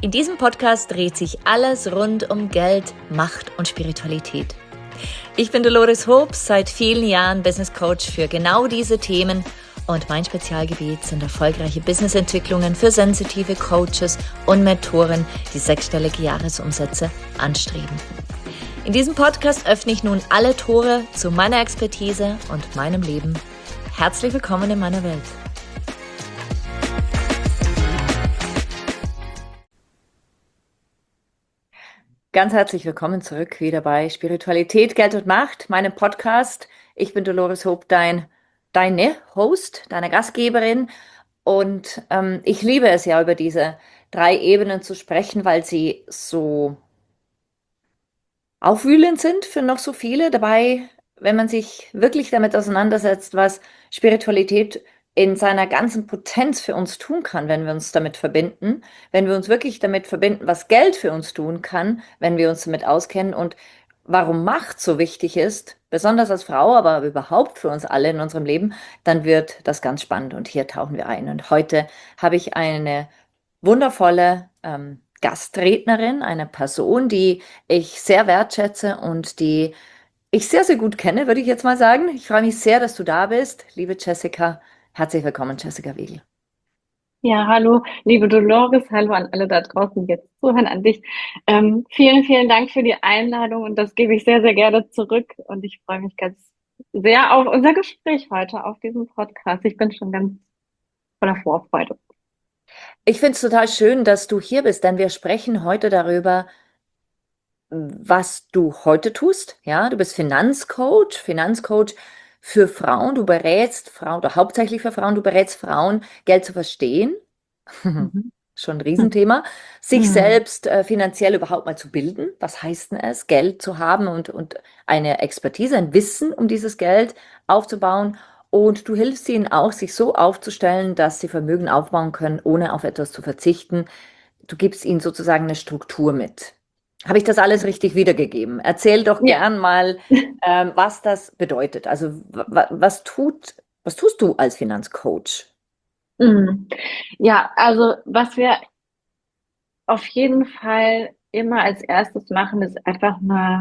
In diesem Podcast dreht sich alles rund um Geld, Macht und Spiritualität. Ich bin Dolores Hobbs, seit vielen Jahren Business Coach für genau diese Themen und mein Spezialgebiet sind erfolgreiche Businessentwicklungen für sensitive Coaches und Mentoren, die sechsstellige Jahresumsätze anstreben. In diesem Podcast öffne ich nun alle Tore zu meiner Expertise und meinem Leben. Herzlich willkommen in meiner Welt. Ganz herzlich willkommen zurück wieder bei Spiritualität, Geld und Macht, meinem Podcast. Ich bin Dolores Hope, deine Host, deine Gastgeberin. Und ich liebe es ja, über diese 3 Ebenen zu sprechen, weil sie so aufwühlend sind für noch so viele. Dabei, wenn man sich wirklich damit auseinandersetzt, was Spiritualität in seiner ganzen Potenz für uns tun kann, wenn wir uns damit verbinden, wenn wir uns wirklich damit verbinden, was Geld für uns tun kann, wenn wir uns damit auskennen und warum Macht so wichtig ist, besonders als Frau, aber überhaupt für uns alle in unserem Leben, dann wird das ganz spannend und hier tauchen wir ein. Und heute habe ich eine wundervolle Gastrednerin, eine Person, die ich sehr wertschätze und die ich sehr, sehr gut kenne, würde ich jetzt mal sagen. Ich freue mich sehr, dass du da bist, liebe Jessica. Herzlich willkommen, Jessica Wiegel. Ja, hallo, liebe Dolores, hallo an alle da draußen, die jetzt zuhören, an dich. Vielen, vielen Dank für die Einladung und das gebe ich sehr, sehr gerne zurück und ich freue mich ganz sehr auf unser Gespräch heute, auf diesem Podcast. Ich bin schon ganz voller Vorfreude. Ich finde es total schön, dass du hier bist, denn wir sprechen heute darüber, was du heute tust. Ja, du bist Finanzcoach für Frauen. Du berätst Frauen, oder hauptsächlich für Frauen, du berätst Frauen, Geld zu verstehen. Mhm. Schon ein Riesenthema. Sich Mhm. selbst finanziell überhaupt mal zu bilden. Was heißt denn es, Geld zu haben und eine Expertise, ein Wissen um dieses Geld aufzubauen. Und du hilfst ihnen auch, sich so aufzustellen, dass sie Vermögen aufbauen können, ohne auf etwas zu verzichten. Du gibst ihnen sozusagen eine Struktur mit. Habe ich das alles richtig wiedergegeben? Erzähl doch Ja. gern mal, was das bedeutet. Also was tust du als Finanzcoach? Mhm. Ja, also was wir auf jeden Fall immer als erstes machen, ist einfach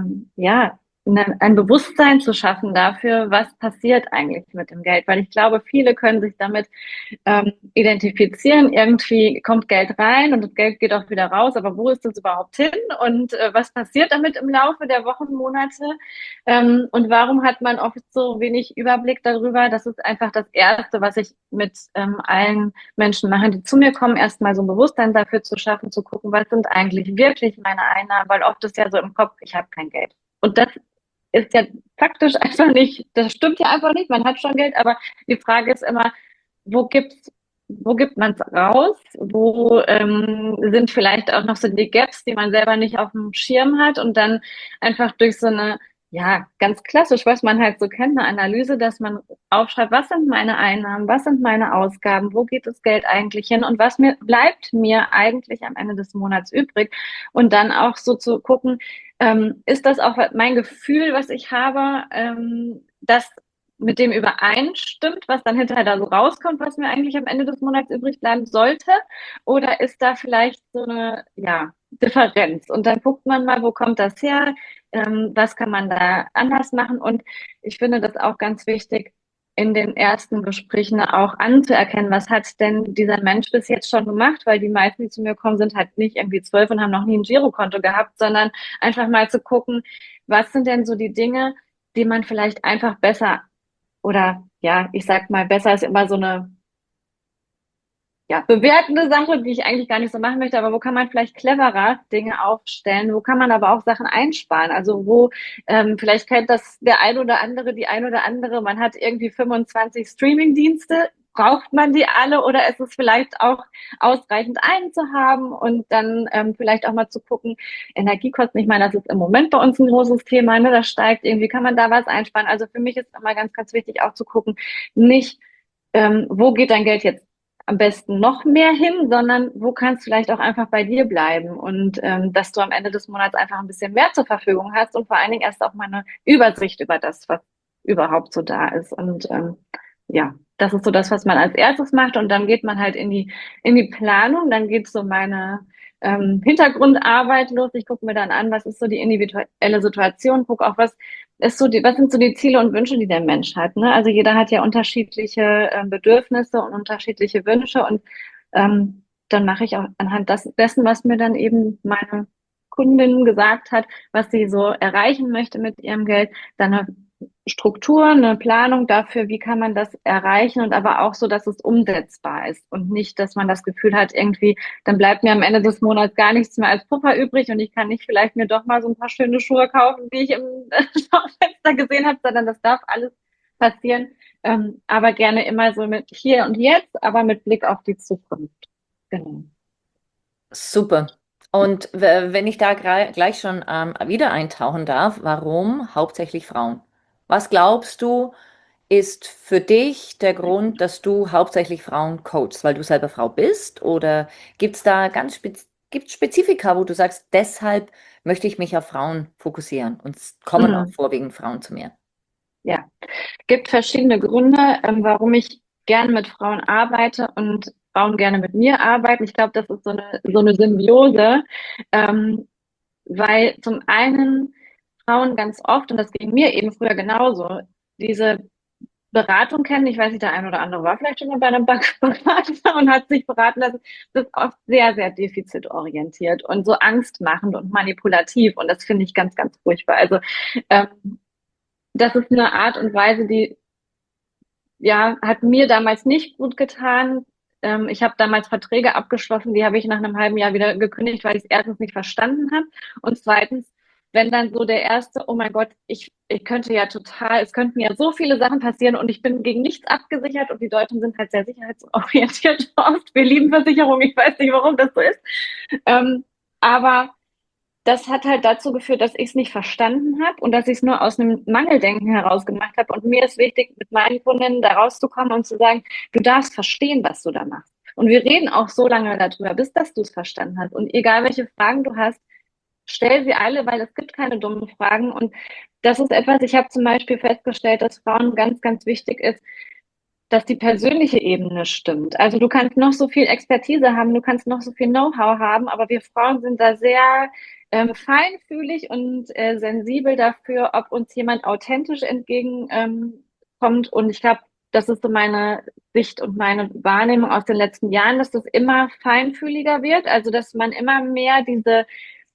ein Bewusstsein zu schaffen dafür, was passiert eigentlich mit dem Geld. Weil ich glaube, viele können sich damit identifizieren. Irgendwie kommt Geld rein und das Geld geht auch wieder raus, aber wo ist das überhaupt hin? Und was passiert damit im Laufe der Wochen, Monate? Und warum hat man oft so wenig Überblick darüber? Das ist einfach das Erste, was ich mit allen Menschen mache, die zu mir kommen, erstmal so ein Bewusstsein dafür zu schaffen, zu gucken, was sind eigentlich wirklich meine Einnahmen, weil oft ist ja so im Kopf, ich habe kein Geld. Und das ist ja faktisch einfach nicht, das stimmt ja einfach nicht, man hat schon Geld, aber die Frage ist immer, wo gibt's, wo gibt man es raus? Wo sind vielleicht auch noch so die Gaps, die man selber nicht auf dem Schirm hat und dann einfach durch so eine, ja, ganz klassisch, was man halt so kennt, eine Analyse, dass man aufschreibt, was sind meine Einnahmen, was sind meine Ausgaben, wo geht das Geld eigentlich hin und was bleibt mir eigentlich am Ende des Monats übrig und dann auch so zu gucken, ist das auch mein Gefühl, was ich habe, das mit dem übereinstimmt, was dann hinterher da so rauskommt, was mir eigentlich am Ende des Monats übrig bleiben sollte? Oder ist da vielleicht so eine, ja, Differenz? Und dann guckt man mal, wo kommt das her? Was kann man da anders machen? Und ich finde das auch ganz wichtig, in den ersten Gesprächen auch anzuerkennen, was hat denn dieser Mensch bis jetzt schon gemacht? Weil die meisten, die zu mir kommen, sind halt nicht irgendwie 12 und haben noch nie ein Girokonto gehabt, sondern einfach mal zu gucken, was sind denn so die Dinge, die man vielleicht einfach besser oder ja, ich sag mal, besser ist immer so eine ja, bewertende Sache, die ich eigentlich gar nicht so machen möchte, aber wo kann man vielleicht cleverer Dinge aufstellen? Wo kann man aber auch Sachen einsparen? Also wo, vielleicht kennt das der ein oder andere, die ein oder andere, man hat irgendwie 25 Streaming-Dienste. Braucht man die alle oder ist es vielleicht auch ausreichend einen zu haben und dann vielleicht auch mal zu gucken, Energiekosten, ich meine, das ist im Moment bei uns ein großes Thema, ne? Das steigt irgendwie, kann man da was einsparen? Also für mich ist immer ganz, ganz wichtig auch zu gucken, nicht wo geht dein Geld jetzt am besten noch mehr hin, sondern wo kann es vielleicht auch einfach bei dir bleiben und dass du am Ende des Monats einfach ein bisschen mehr zur Verfügung hast und vor allen Dingen erst auch mal eine Übersicht über das, was überhaupt so da ist. Und ja, das ist so das, was man als erstes macht und dann geht man halt in die Planung, dann geht so Hintergrund arbeitlos. Ich gucke mir dann an, was ist so die individuelle Situation, gucke auch, was sind so die Ziele und Wünsche, die der Mensch hat. Ne? Also jeder hat ja unterschiedliche Bedürfnisse und unterschiedliche Wünsche und dann mache ich auch anhand dessen, was mir dann eben meine Kundin gesagt hat, was sie so erreichen möchte mit ihrem Geld, dann eine Struktur, eine Planung dafür, wie kann man das erreichen und aber auch so, dass es umsetzbar ist und nicht, dass man das Gefühl hat, irgendwie, dann bleibt mir am Ende des Monats gar nichts mehr als Puffer übrig und ich kann nicht vielleicht mir doch mal so ein paar schöne Schuhe kaufen, die ich im Schaufenster gesehen habe, sondern das darf alles passieren. Aber gerne immer so mit hier und jetzt, aber mit Blick auf die Zukunft. Genau. Super. Und wenn ich da gleich schon wieder eintauchen darf, warum hauptsächlich Frauen? Was glaubst du, ist für dich der Grund, dass du hauptsächlich Frauen coachst, weil du selber Frau bist? Oder gibt es da gibt's Spezifika, wo du sagst, deshalb möchte ich mich auf Frauen fokussieren und es kommen auch Mhm. vorwiegend Frauen zu mir? Ja, gibt verschiedene Gründe, warum ich gerne mit Frauen arbeite und Frauen gerne mit mir arbeiten. Ich glaube, das ist so eine Symbiose, ähm, weil zum einen Frauen ganz oft, und das ging mir eben früher genauso, diese Beratung kennen. Ich weiß nicht, der eine oder andere war vielleicht schon mal bei einem Berater und hat sich beraten lassen. Das ist oft sehr, sehr defizitorientiert und so angstmachend und manipulativ. Und das finde ich ganz, ganz furchtbar. Also das ist eine Art und Weise, die ja, hat mir damals nicht gut getan. Ich habe damals Verträge abgeschlossen, die habe ich nach einem halben Jahr wieder gekündigt, weil ich es erstens nicht verstanden habe und zweitens, wenn dann so der erste, oh mein Gott, ich könnte ja total, es könnten ja so viele Sachen passieren und ich bin gegen nichts abgesichert und die Deutschen sind halt sehr sicherheitsorientiert oft. Wir lieben Versicherungen, ich weiß nicht, warum das so ist. Aber das hat halt dazu geführt, dass ich es nicht verstanden habe und dass ich es nur aus einem Mangeldenken heraus gemacht habe. Und mir ist wichtig, mit meinen Kundinnen da rauszukommen und zu sagen, du darfst verstehen, was du da machst. Und wir reden auch so lange darüber, bis dass du es verstanden hast. Und egal welche Fragen du hast, stell sie alle, weil es gibt keine dummen Fragen. Und das ist etwas, ich habe zum Beispiel festgestellt, dass Frauen ganz, ganz wichtig ist, dass die persönliche Ebene stimmt. Also du kannst noch so viel Expertise haben, du kannst noch so viel Know-how haben, aber wir Frauen sind da sehr feinfühlig und sensibel dafür, ob uns jemand authentisch entgegenkommt. Kommt. Und ich glaube, das ist so meine Sicht und meine Wahrnehmung aus den letzten Jahren, dass das immer feinfühliger wird. Also dass man immer mehr diese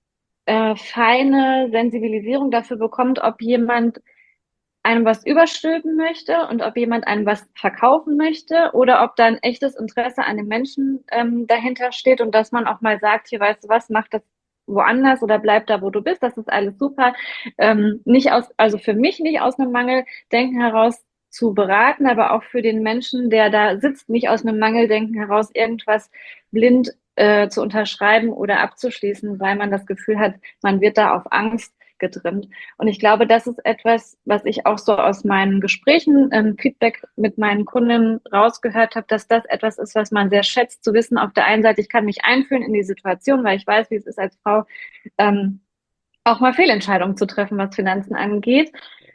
feine Sensibilisierung dafür bekommt, ob jemand einem was überstülpen möchte und ob jemand einem was verkaufen möchte oder ob da ein echtes Interesse an dem Menschen dahinter steht und dass man auch mal sagt, hier weißt du was, mach das woanders oder bleib da, wo du bist, das ist alles super. Nicht aus, also für mich nicht aus einem Mangeldenken heraus zu beraten, aber auch für den Menschen, der da sitzt, nicht aus einem Mangeldenken heraus irgendwas blind zu unterschreiben oder abzuschließen, weil man das Gefühl hat, man wird da auf Angst getrimmt. Und ich glaube, das ist etwas, was ich auch so aus meinen Gesprächen, Feedback mit meinen Kunden rausgehört habe, dass das etwas ist, was man sehr schätzt, zu wissen, auf der einen Seite, ich kann mich einfühlen in die Situation, weil ich weiß, wie es ist als Frau, ähm, auch mal Fehlentscheidungen zu treffen, was Finanzen angeht.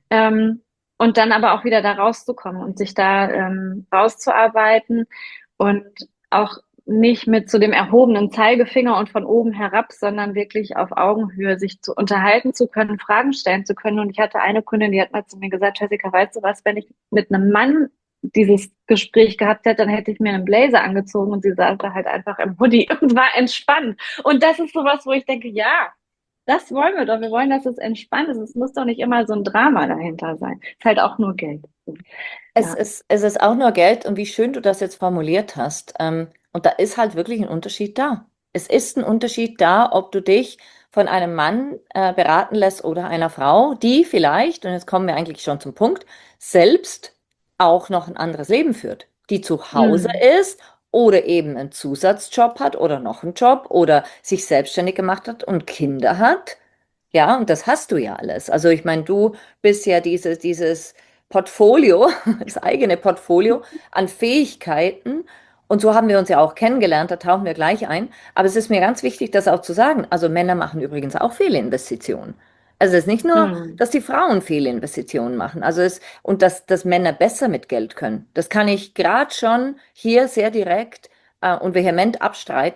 Und dann aber auch wieder da rauszukommen und sich da rauszuarbeiten und auch nicht mit so dem erhobenen Zeigefinger und von oben herab, sondern wirklich auf Augenhöhe sich zu unterhalten zu können, Fragen stellen zu können. Und ich hatte eine Kundin, die hat mal zu mir gesagt, Jessica, weißt du was, wenn ich mit einem Mann dieses Gespräch gehabt hätte, dann hätte ich mir einen Blazer angezogen und sie saß da halt einfach im Hoodie und war entspannt. Und das ist sowas, wo ich denke, ja, das wollen wir doch. Wir wollen, dass es entspannt ist. Es muss doch nicht immer so ein Drama dahinter sein. Es ist halt auch nur Geld. Ja. Es ist auch nur Geld und wie schön du das jetzt formuliert hast. Und da ist halt wirklich ein Unterschied da. Es ist ein Unterschied da, ob du dich von einem Mann beraten lässt oder einer Frau, die vielleicht, und jetzt kommen wir eigentlich schon zum Punkt, selbst auch noch ein anderes Leben führt, die zu Hause Hm. ist oder eben einen Zusatzjob hat oder noch einen Job oder sich selbstständig gemacht hat und Kinder hat. Ja, und das hast du ja alles. Also ich meine, du bist ja dieses Portfolio, das eigene Portfolio an Fähigkeiten. Und so haben wir uns ja auch kennengelernt, da tauchen wir gleich ein. Aber es ist mir ganz wichtig, das auch zu sagen. Also Männer machen übrigens auch Fehlinvestitionen. Also es ist nicht nur, Hm. dass die Frauen Fehlinvestitionen machen, und dass Männer besser mit Geld können. Das kann ich gerade schon hier sehr direkt und vehement abstreiten,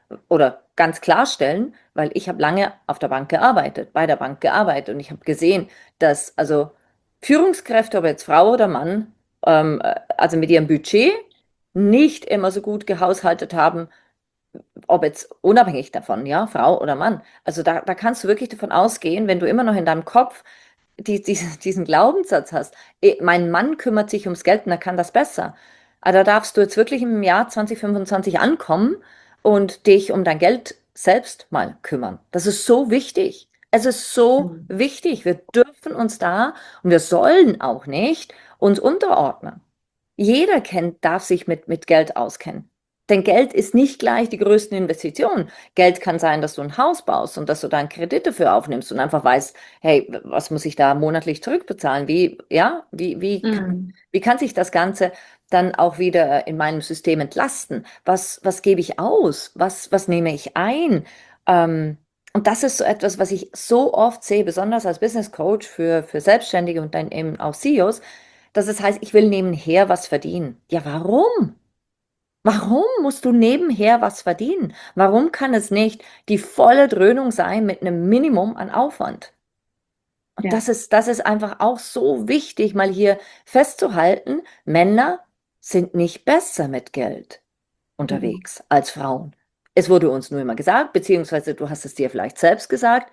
oder ganz klarstellen, weil ich habe lange auf der Bank gearbeitet, bei der Bank gearbeitet und ich habe gesehen, dass also Führungskräfte, ob jetzt Frau oder Mann, also mit ihrem Budget nicht immer so gut gehaushaltet haben, ob jetzt unabhängig davon, ja, Frau oder Mann. Also da kannst du wirklich davon ausgehen, wenn du immer noch in deinem Kopf diesen Glaubenssatz hast, mein Mann kümmert sich ums Geld und er kann das besser. Aber da darfst du jetzt wirklich im Jahr 2025 ankommen und dich um dein Geld selbst mal kümmern. Das ist so wichtig. Es ist so Mhm. wichtig. Wir dürfen uns da und wir sollen auch nicht uns unterordnen. Jeder darf sich mit Geld auskennen. Denn Geld ist nicht gleich die größten Investitionen. Geld kann sein, dass du ein Haus baust und dass du da einen Kredit dafür aufnimmst und einfach weißt, hey, was muss ich da monatlich zurückbezahlen? Ja, Mhm. wie kann sich das Ganze dann auch wieder in meinem System entlasten? Was gebe ich aus? Was nehme ich ein? Und das ist so etwas, was ich so oft sehe, besonders als Business Coach für Selbstständige und dann eben auch CEOs, dass es heißt, ich will nebenher was verdienen. Ja, warum? Warum musst du nebenher was verdienen? Warum kann es nicht die volle Dröhnung sein mit einem Minimum an Aufwand? Und Ja. das ist einfach auch so wichtig, mal hier festzuhalten, Männer sind nicht besser mit Geld Mhm. unterwegs als Frauen. Es wurde uns nur immer gesagt, beziehungsweise du hast es dir vielleicht selbst gesagt,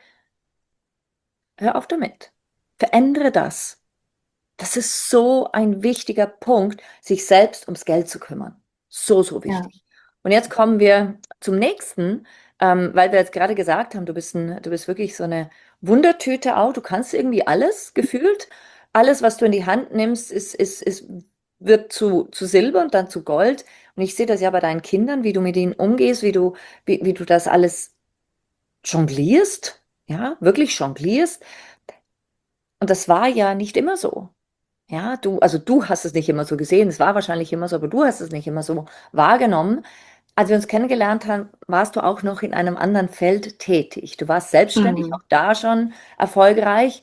hör auf damit. Verändere das. Das ist so ein wichtiger Punkt, sich selbst ums Geld zu kümmern. So, so Ja. wichtig. Und jetzt kommen wir zum nächsten, weil wir jetzt gerade gesagt haben, du bist wirklich so eine Wundertüte auch. Du kannst irgendwie alles gefühlt. Alles, was du in die Hand nimmst, wird zu Silber und dann zu Gold. Und ich sehe das ja bei deinen Kindern, wie du mit ihnen umgehst, wie du das alles jonglierst. Ja, wirklich jonglierst. Und das war ja nicht immer so. Ja, also du hast es nicht immer so gesehen, es war wahrscheinlich immer so, aber du hast es nicht immer so wahrgenommen. Als wir uns kennengelernt haben, warst du auch noch in einem anderen Feld tätig. Du warst selbstständig, auch Mhm. da schon erfolgreich.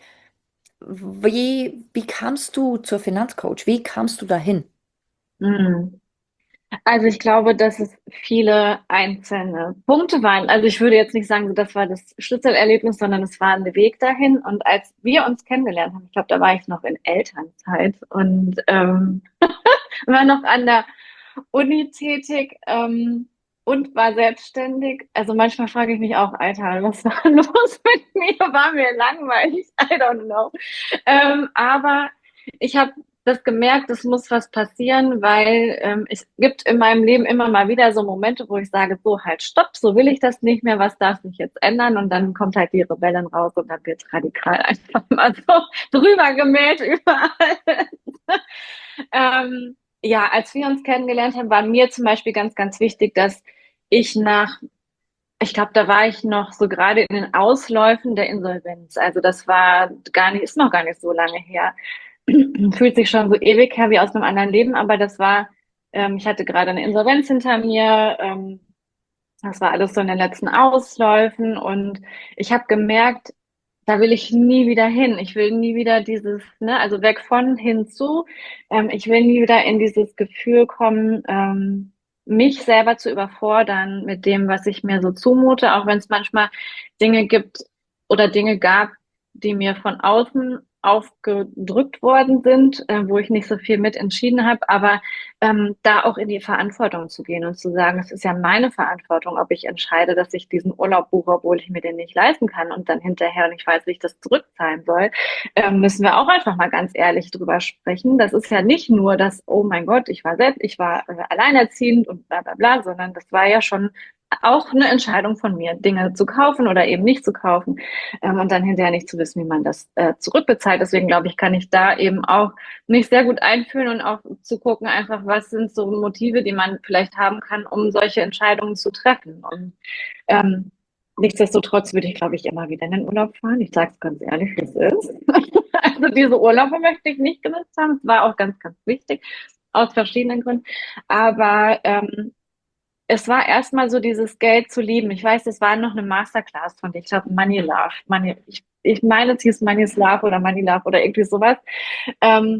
Wie kamst du zur Finanzcoach? Wie kamst du dahin? Mhm. Also ich glaube, dass es viele einzelne Punkte waren. Also ich würde jetzt nicht sagen, so das war das Schlüsselerlebnis, sondern es war ein Weg dahin. Und als wir uns kennengelernt haben, ich glaube, da war ich noch in Elternzeit und war noch an der Uni tätig und war selbstständig. Also manchmal frage ich mich auch, Alter, was war los mit mir? War mir langweilig? I don't know. Aber ich habe das gemerkt, es muss was passieren, weil es gibt in meinem Leben immer mal wieder so Momente, wo ich sage, so halt, stopp, so will ich das nicht mehr, was darf sich jetzt ändern? Und dann kommt halt die Rebellen raus und dann wird radikal einfach mal so drüber gemäht überall. Ja, als wir uns kennengelernt haben, war mir zum Beispiel ganz, ganz wichtig, dass ich ich glaube, da war ich noch so gerade in den Ausläufen der Insolvenz. Also das war gar nicht, ist noch gar nicht so lange her. Fühlt sich schon so ewig her wie aus einem anderen Leben, aber ich hatte gerade eine Insolvenz hinter mir. Das war alles so in den letzten Ausläufen und ich habe gemerkt, da will ich nie wieder hin. Ich will nie wieder ne, also weg von hinzu. Ich will nie wieder in dieses Gefühl kommen, mich selber zu überfordern mit dem, was ich mir so zumute, auch wenn es manchmal Dinge gibt oder Dinge gab, die mir von außen aufgedrückt worden sind, wo ich nicht so viel mit entschieden habe, aber da auch in die Verantwortung zu gehen und zu sagen, es ist ja meine Verantwortung, ob ich entscheide, dass ich diesen Urlaub buche, obwohl ich mir den nicht leisten kann und dann hinterher nicht weiß, wie ich das zurückzahlen soll, müssen wir auch einfach mal ganz ehrlich drüber sprechen. Das ist ja nicht nur das, oh mein Gott, ich war alleinerziehend und bla bla bla, sondern das war ja schon auch eine Entscheidung von mir, Dinge zu kaufen oder eben nicht zu kaufen und dann hinterher nicht zu wissen, wie man das zurückbezahlt. Deswegen glaube ich, kann ich da eben auch mich sehr gut einfühlen und auch zu gucken, einfach, was sind so Motive, die man vielleicht haben kann, um solche Entscheidungen zu treffen. Und ähm, nichtsdestotrotz würde ich, glaube ich, immer wieder in den Urlaub fahren. Ich sage es ganz ehrlich, wie es ist. Also diese Urlaube möchte ich nicht genutzt haben. Es war auch ganz, ganz wichtig, aus verschiedenen Gründen. Aber es war erstmal so dieses Geld zu lieben. Ich weiß, es war noch eine Masterclass von dir. Ich glaube, Money Love. Ich meine, es hieß Money is Love oder Money Love oder irgendwie sowas. Ähm,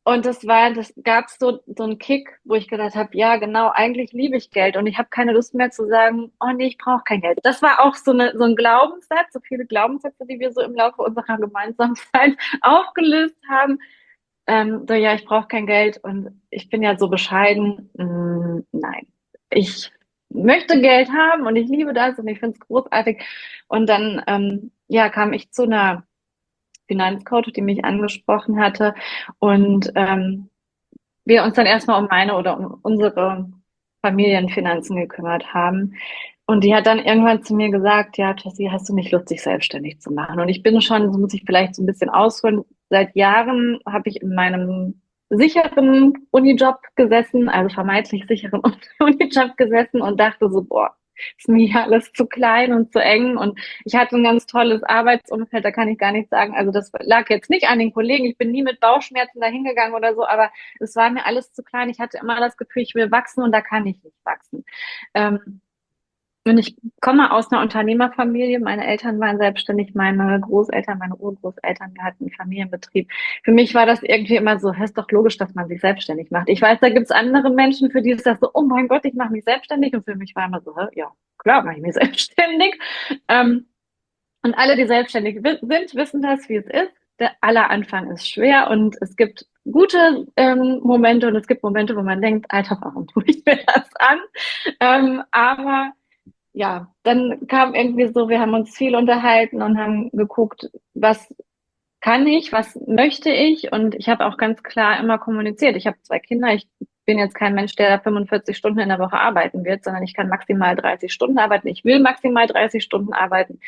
Und das gab so einen Kick, wo ich gedacht habe, ja, genau, eigentlich liebe ich Geld und ich habe keine Lust mehr zu sagen, oh nee, ich brauche kein Geld. Das war auch so ein Glaubenssatz, so viele Glaubenssätze, die wir so im Laufe unserer gemeinsamen Zeit aufgelöst haben. So, ja, ich brauche kein Geld und ich bin ja so bescheiden. Nein, ich möchte Geld haben und ich liebe das und ich finde es großartig. Und dann, ja, kam ich zu einer Finanzcoach, die mich angesprochen hatte und wir uns dann erstmal um meine oder um unsere Familienfinanzen gekümmert haben. Und die hat dann irgendwann zu mir gesagt, ja, Jessie, hast du nicht Lust, dich selbstständig zu machen? Und ich bin schon, so muss ich vielleicht so ein bisschen ausholen, seit Jahren habe ich in meinem sicheren Unijob gesessen, also vermeintlich sicheren Unijob gesessen und dachte so, boah, ist mir hier alles zu klein und zu eng. Und ich hatte ein ganz tolles Arbeitsumfeld, da kann ich gar nicht sagen. Also das lag jetzt nicht an den Kollegen. Ich bin nie mit Bauchschmerzen dahingegangen oder so, aber es war mir alles zu klein. Ich hatte immer das Gefühl, ich will wachsen und da kann ich nicht wachsen. Ähm, und ich komme aus einer Unternehmerfamilie. Meine Eltern waren selbstständig, meine Großeltern, meine Urgroßeltern, wir hatten einen Familienbetrieb. Für mich war das irgendwie immer so, es ist doch logisch, dass man sich selbstständig macht. Ich weiß, da gibt es andere Menschen, für die ist das so, oh mein Gott, ich mache mich selbstständig. Und für mich war immer so, hä, ja, klar, mache ich mich selbstständig. Ähm, und alle, die selbstständig sind, wissen das, wie es ist. Der aller Anfang ist schwer und es gibt gute Momente und es gibt Momente, wo man denkt, Alter, warum tue ich mir das an? Aber ja, dann kam irgendwie so, wir haben uns viel unterhalten und haben geguckt, was kann ich, was möchte ich? Und ich habe auch ganz klar immer kommuniziert. Ich habe 2 Kinder. Ich bin jetzt kein Mensch, der da 45 Stunden in der Woche arbeiten wird, sondern ich kann maximal 30 Stunden arbeiten. Ich will maximal 30 Stunden arbeiten.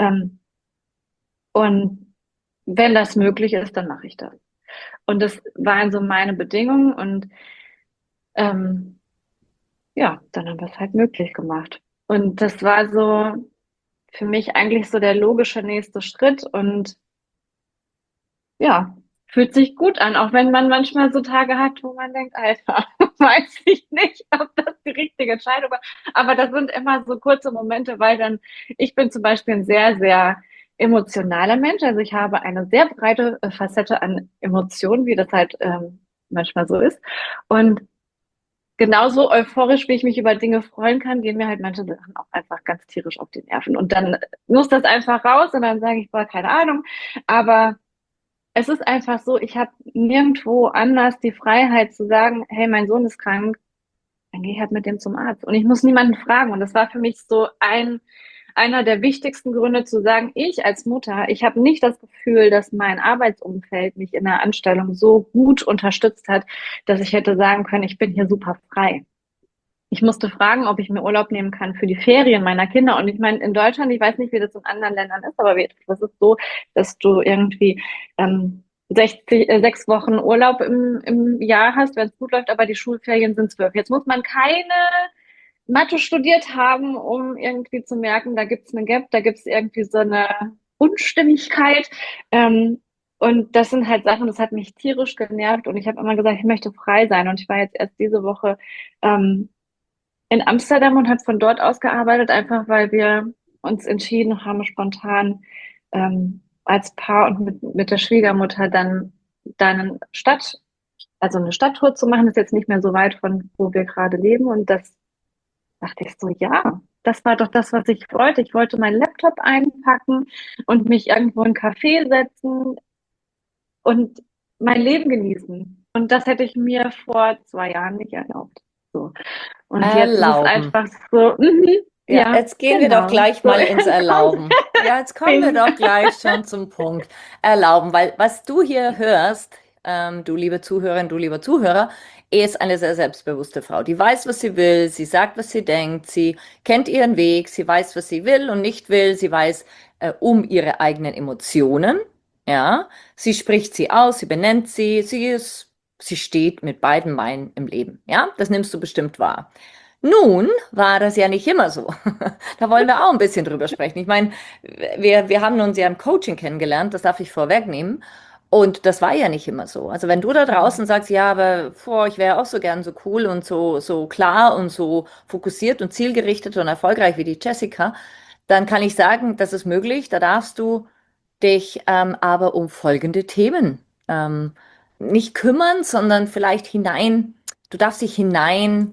Und wenn das möglich ist, dann mache ich das. Und das waren so meine Bedingungen. Und ähm, ja, dann haben wir es halt möglich gemacht. Und das war so für mich eigentlich so der logische nächste Schritt und ja, fühlt sich gut an, auch wenn man manchmal so Tage hat, wo man denkt, Alter, weiß ich nicht, ob das die richtige Entscheidung war. Aber das sind immer so kurze Momente, weil dann, ich bin zum Beispiel ein sehr, sehr emotionaler Mensch. Also ich habe eine sehr breite Facette an Emotionen, wie das halt manchmal so ist. Und genauso euphorisch, wie ich mich über Dinge freuen kann, gehen mir halt manche Sachen auch einfach ganz tierisch auf die Nerven. Und dann muss das einfach raus und dann sage ich, boah, keine Ahnung. Aber es ist einfach so, ich habe nirgendwo anders die Freiheit zu sagen, hey, mein Sohn ist krank, dann gehe ich halt mit dem zum Arzt. Und ich muss niemanden fragen. Und das war für mich so einer der wichtigsten Gründe zu sagen, ich als Mutter, ich habe nicht das Gefühl, dass mein Arbeitsumfeld mich in der Anstellung so gut unterstützt hat, dass ich hätte sagen können, ich bin hier super frei. Ich musste fragen, ob ich mir Urlaub nehmen kann für die Ferien meiner Kinder. Und ich meine, in Deutschland, ich weiß nicht, wie das in anderen Ländern ist, aber das ist so, dass du irgendwie 6 Wochen Urlaub im Jahr hast, wenn es gut läuft, aber die Schulferien sind 12. Jetzt muss man keine Mathe studiert haben, um irgendwie zu merken, da gibt's eine Gap, da gibt's irgendwie so eine Unstimmigkeit. Und das sind halt Sachen, das hat mich tierisch genervt. Und ich habe immer gesagt, ich möchte frei sein. Und ich war jetzt erst diese Woche ähm, in Amsterdam und habe von dort aus gearbeitet, einfach weil wir uns entschieden haben, spontan als Paar und mit der Schwiegermutter dann also eine Stadttour zu machen. Das ist jetzt nicht mehr so weit von, wo wir gerade leben. Und das dachte ich so, ja, das war doch das, was ich wollte. Ich wollte meinen Laptop einpacken und mich irgendwo in einen Café setzen und mein Leben genießen. Und das hätte ich mir vor 2 Jahren nicht erlaubt. So. Und jetzt ist es Erlauben. einfach so, Ja, ja, jetzt gehen wir doch genau. gleich So, mal ins jetzt kommt Erlauben. Ja, jetzt kommen wir Ding. doch gleich schon zum Punkt. Erlauben, weil was du hier hörst, du liebe Zuhörerin, du lieber Zuhörer, ist eine sehr selbstbewusste Frau. Die weiß, was sie will, sie sagt, was sie denkt, sie kennt ihren Weg, sie weiß, was sie will und nicht will, sie weiß um ihre eigenen Emotionen. Ja, sie spricht sie aus, sie benennt sie, sie steht mit beiden Beinen im Leben. Ja, das nimmst du bestimmt wahr. Nun war das ja nicht immer so. Da wollen wir auch ein bisschen drüber sprechen. Ich meine, wir haben uns ja im Coaching kennengelernt, das darf ich vorwegnehmen. Und das war ja nicht immer so. Also wenn du da draußen sagst, ja, aber ich wäre auch so gern so cool und so klar und so fokussiert und zielgerichtet und erfolgreich wie die Jessica, dann kann ich sagen, das ist möglich. Da darfst du dich aber um folgende Themen nicht kümmern, sondern vielleicht du darfst dich hinein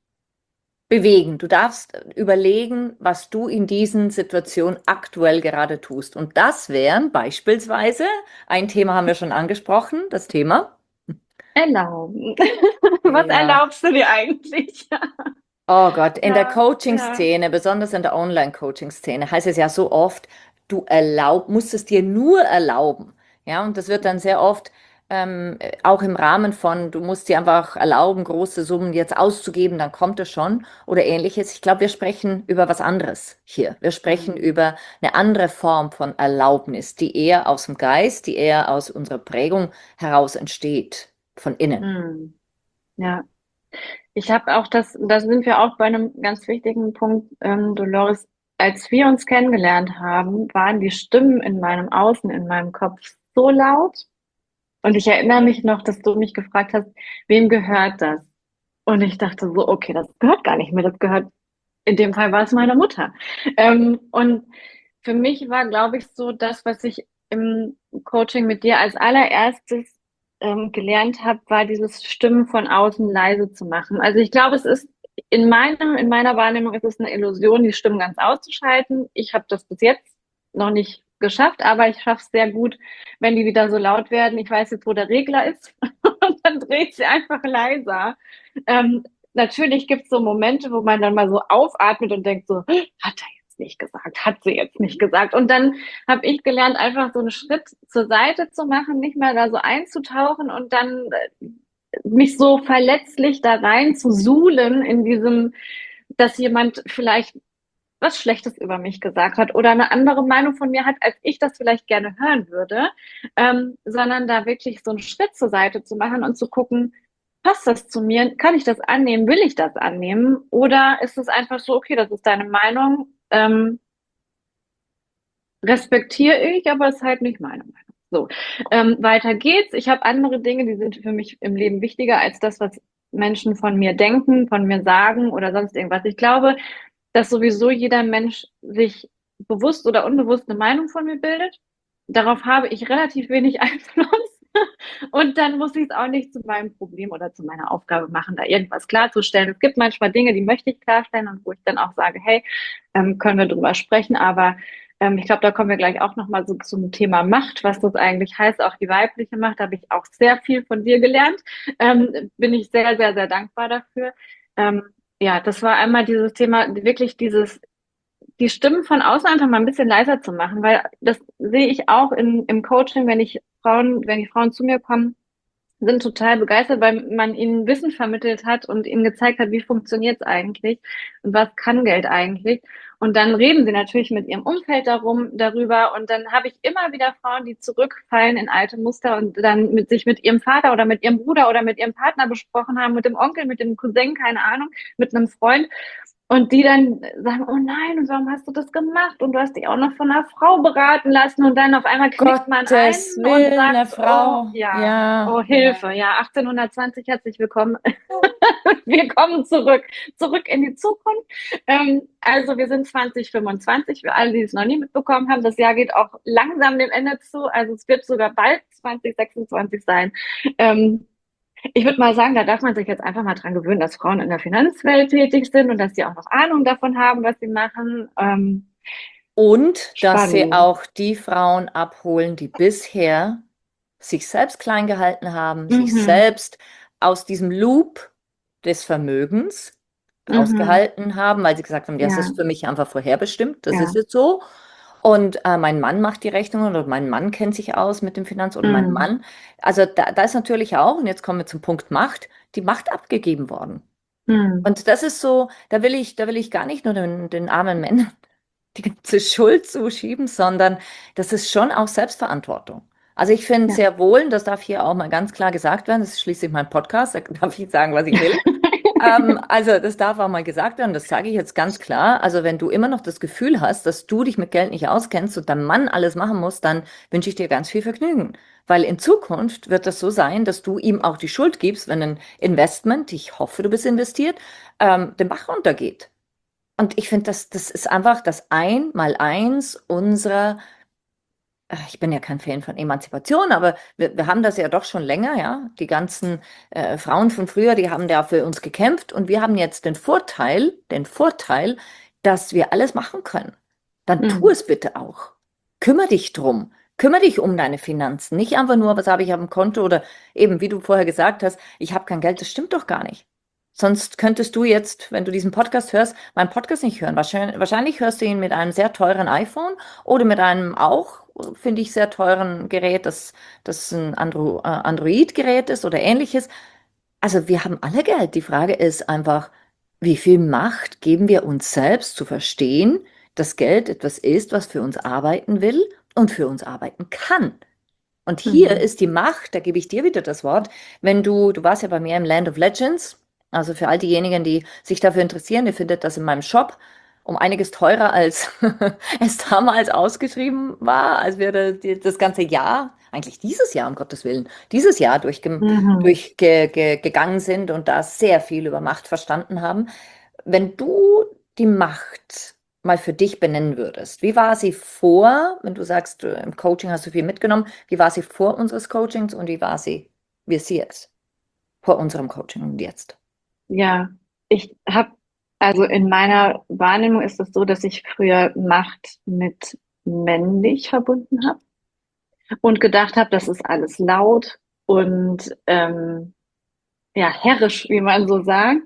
bewegen. Du darfst überlegen, was du in diesen Situationen aktuell gerade tust. Und das wären beispielsweise, ein Thema haben wir schon angesprochen, das Thema. Erlauben. Was Ja. erlaubst du dir eigentlich? Oh Gott, in der Ja, ja. Coaching-Szene, besonders in der Online-Coaching-Szene, heißt es ja so oft, musst es dir nur erlauben. Ja, und das wird dann sehr oft auch im Rahmen von, du musst dir einfach erlauben, große Summen jetzt auszugeben, dann kommt es schon oder ähnliches. Ich glaube, wir sprechen über was anderes hier. Wir sprechen Hm. über eine andere Form von Erlaubnis, die eher aus dem Geist, die eher aus unserer Prägung heraus entsteht, von innen. Hm. Ja. Ich habe auch da sind wir auch bei einem ganz wichtigen Punkt, Dolores. Als wir uns kennengelernt haben, waren die Stimmen in meinem Außen, in meinem Kopf so laut. Und ich erinnere mich noch, dass du mich gefragt hast, wem gehört das? Und ich dachte so, okay, das gehört gar nicht mehr. Das gehört, in dem Fall war es meiner Mutter. Und für mich war, glaube ich, so das, was ich im Coaching mit dir als allererstes gelernt habe, war dieses Stimmen von außen leise zu machen. Also ich glaube, es ist in meiner Wahrnehmung ist es eine Illusion, die Stimmen ganz auszuschalten. Ich habe das bis jetzt noch nicht geschafft, aber ich schaffe es sehr gut, wenn die wieder so laut werden. Ich weiß jetzt, wo der Regler ist und dann dreht sie einfach leiser. Ähm, Natürlich gibt es so Momente, wo man dann mal so aufatmet und denkt so, hat er jetzt nicht gesagt, hat sie jetzt nicht gesagt. Und dann habe ich gelernt, einfach so einen Schritt zur Seite zu machen, nicht mehr da so einzutauchen und dann mich so verletzlich da rein zu suhlen in diesem, dass jemand vielleicht was Schlechtes über mich gesagt hat oder eine andere Meinung von mir hat, als ich das vielleicht gerne hören würde, sondern da wirklich so einen Schritt zur Seite zu machen und zu gucken, passt das zu mir? Kann ich das annehmen? Will ich das annehmen? Oder ist es einfach so, okay, das ist deine Meinung, respektiere ich, aber es ist halt nicht meine Meinung. So, weiter geht's. Ich habe andere Dinge, die sind für mich im Leben wichtiger als das, was Menschen von mir denken, von mir sagen oder sonst irgendwas. Ich glaube, dass sowieso jeder Mensch sich bewusst oder unbewusst eine Meinung von mir bildet. Darauf habe ich relativ wenig Einfluss. Und dann muss ich es auch nicht zu meinem Problem oder zu meiner Aufgabe machen, da irgendwas klarzustellen. Es gibt manchmal Dinge, die möchte ich klarstellen und wo ich dann auch sage, hey, können wir drüber sprechen, aber ich glaube, da kommen wir gleich auch nochmal so zum Thema Macht, was das eigentlich heißt, auch die weibliche Macht, da habe ich auch sehr viel von dir gelernt. Bin ich sehr, sehr, sehr dankbar dafür. Ähm, ja, das war einmal dieses Thema, wirklich die Stimmen von außen einfach mal ein bisschen leiser zu machen, weil das sehe ich auch im Coaching, wenn die Frauen zu mir kommen, sind total begeistert, weil man ihnen Wissen vermittelt hat und ihnen gezeigt hat, wie funktioniert es eigentlich und was kann Geld eigentlich. Und dann reden sie natürlich mit ihrem Umfeld darüber. Und dann habe ich immer wieder Frauen, die zurückfallen in alte Muster und dann sich mit ihrem Vater oder mit ihrem Bruder oder mit ihrem Partner besprochen haben, mit dem Onkel, mit dem Cousin, keine Ahnung, mit einem Freund. Und die dann sagen, oh nein, und warum hast du das gemacht? Und du hast dich auch noch von einer Frau beraten lassen. Und dann auf einmal knickt man ein Gottes und Willen, sagt, eine oh Frau. ja, oh Ja, ja. Hilfe, ja, 1820, herzlich willkommen. Wir kommen zurück in die Zukunft. Also wir sind 2025, für alle, die es noch nie mitbekommen haben. Das Jahr geht auch langsam dem Ende zu. Also es wird sogar bald 2026 sein. Ähm, Ich würde mal sagen, da darf man sich jetzt einfach mal dran gewöhnen, dass Frauen in der Finanzwelt tätig sind und dass sie auch noch Ahnung davon haben, was sie machen. Und dass sie Spannend. auch die Frauen abholen, die bisher sich selbst klein gehalten haben, sich Mhm. selbst aus diesem Loop des Vermögens Mhm. rausgehalten haben, weil sie gesagt haben, ja, das Ja, ist für mich einfach vorherbestimmt, das ist ja. jetzt so. Und mein Mann macht die Rechnungen oder mein Mann kennt sich aus mit dem Finanz oder mein Mhm. Mann. Also da ist natürlich auch, und jetzt kommen wir zum Punkt Macht, die Macht abgegeben worden. Mhm. Und das ist so, da will ich gar nicht nur den armen Männern die ganze Schuld zuschieben, sondern das ist schon auch Selbstverantwortung. Also ich finde Ja. sehr wohl, und das darf hier auch mal ganz klar gesagt werden, das ist schließlich mein Podcast, da darf ich sagen, was ich will. Also das darf auch mal gesagt werden, das sage ich jetzt ganz klar. Also wenn du immer noch das Gefühl hast, dass du dich mit Geld nicht auskennst und dein Mann alles machen muss, dann wünsche ich dir ganz viel Vergnügen. Weil in Zukunft wird das so sein, dass du ihm auch die Schuld gibst, wenn ein Investment, ich hoffe, du bist investiert, den Bach runtergeht. Und ich finde, das ist einfach das Einmaleins unserer ich bin ja kein Fan von Emanzipation, aber wir haben das ja doch schon länger, ja. Die ganzen Frauen von früher, die haben da für uns gekämpft und wir haben jetzt den Vorteil, dass wir alles machen können. Dann tu Mhm. es bitte auch. Kümmer dich drum. Kümmer dich um deine Finanzen. Nicht einfach nur, was habe ich auf dem Konto oder eben, wie du vorher gesagt hast, ich habe kein Geld. Das stimmt doch gar nicht. Sonst könntest du jetzt, wenn du diesen Podcast hörst, meinen Podcast nicht hören. Wahrscheinlich hörst du ihn mit einem sehr teuren iPhone oder mit einem auch, finde ich, sehr teuren Gerät, das ein Android-Gerät ist oder ähnliches. Also wir haben alle Geld. Die Frage ist einfach, wie viel Macht geben wir uns selbst zu verstehen, dass Geld etwas ist, was für uns arbeiten will und für uns arbeiten kann. Und hier Mhm. ist die Macht, da gebe ich dir wieder das Wort, wenn du warst ja bei mir im Land of Legends, also für all diejenigen, die sich dafür interessieren, ihr findet das in meinem Shop um einiges teurer, als es damals ausgeschrieben war, als wir das ganze Jahr, eigentlich dieses Jahr, um Gottes Willen, dieses Jahr Mhm. gegangen sind und da sehr viel über Macht verstanden haben. Wenn du die Macht mal für dich benennen würdest, wie war sie vor, wenn du sagst, im Coaching hast du viel mitgenommen, wie war sie vor unseres Coachings und wie ist sie jetzt? Vor unserem Coaching und jetzt. Ja, ich habe, also in meiner Wahrnehmung ist es so, dass ich früher Macht mit männlich verbunden habe und gedacht habe, das ist alles laut und ja, herrisch, wie man so sagt.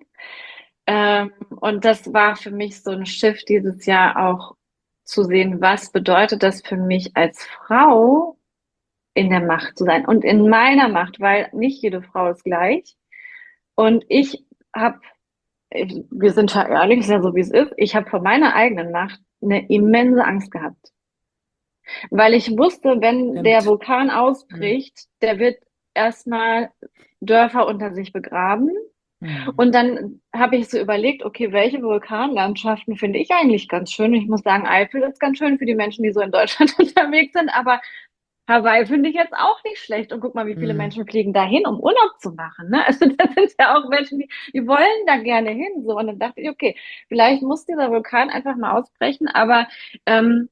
Und das war für mich so ein Shift dieses Jahr auch zu sehen, was bedeutet das für mich als Frau in der Macht zu sein und in meiner Macht, weil nicht jede Frau ist gleich. Und habe, wir sind ja ehrlich, ist ja so wie es ist, ich habe vor meiner eigenen Macht eine immense Angst gehabt. Weil ich wusste, wenn der Stimmt. Vulkan Hm. ausbricht, der wird erstmal Dörfer unter sich begraben. Hm. Und dann habe ich so überlegt, okay, welche Vulkanlandschaften finde ich eigentlich ganz schön? Ich muss sagen, Eifel ist ganz schön für die Menschen, die so in Deutschland unterwegs sind, aber Hawaii finde ich jetzt auch nicht schlecht. Und guck mal, wie viele Hm. Menschen fliegen dahin, um Urlaub zu machen. Ne? Also da sind ja auch Menschen, die wollen da gerne hin. So. Und dann dachte ich, okay, vielleicht muss dieser Vulkan einfach mal ausbrechen, aber ähm,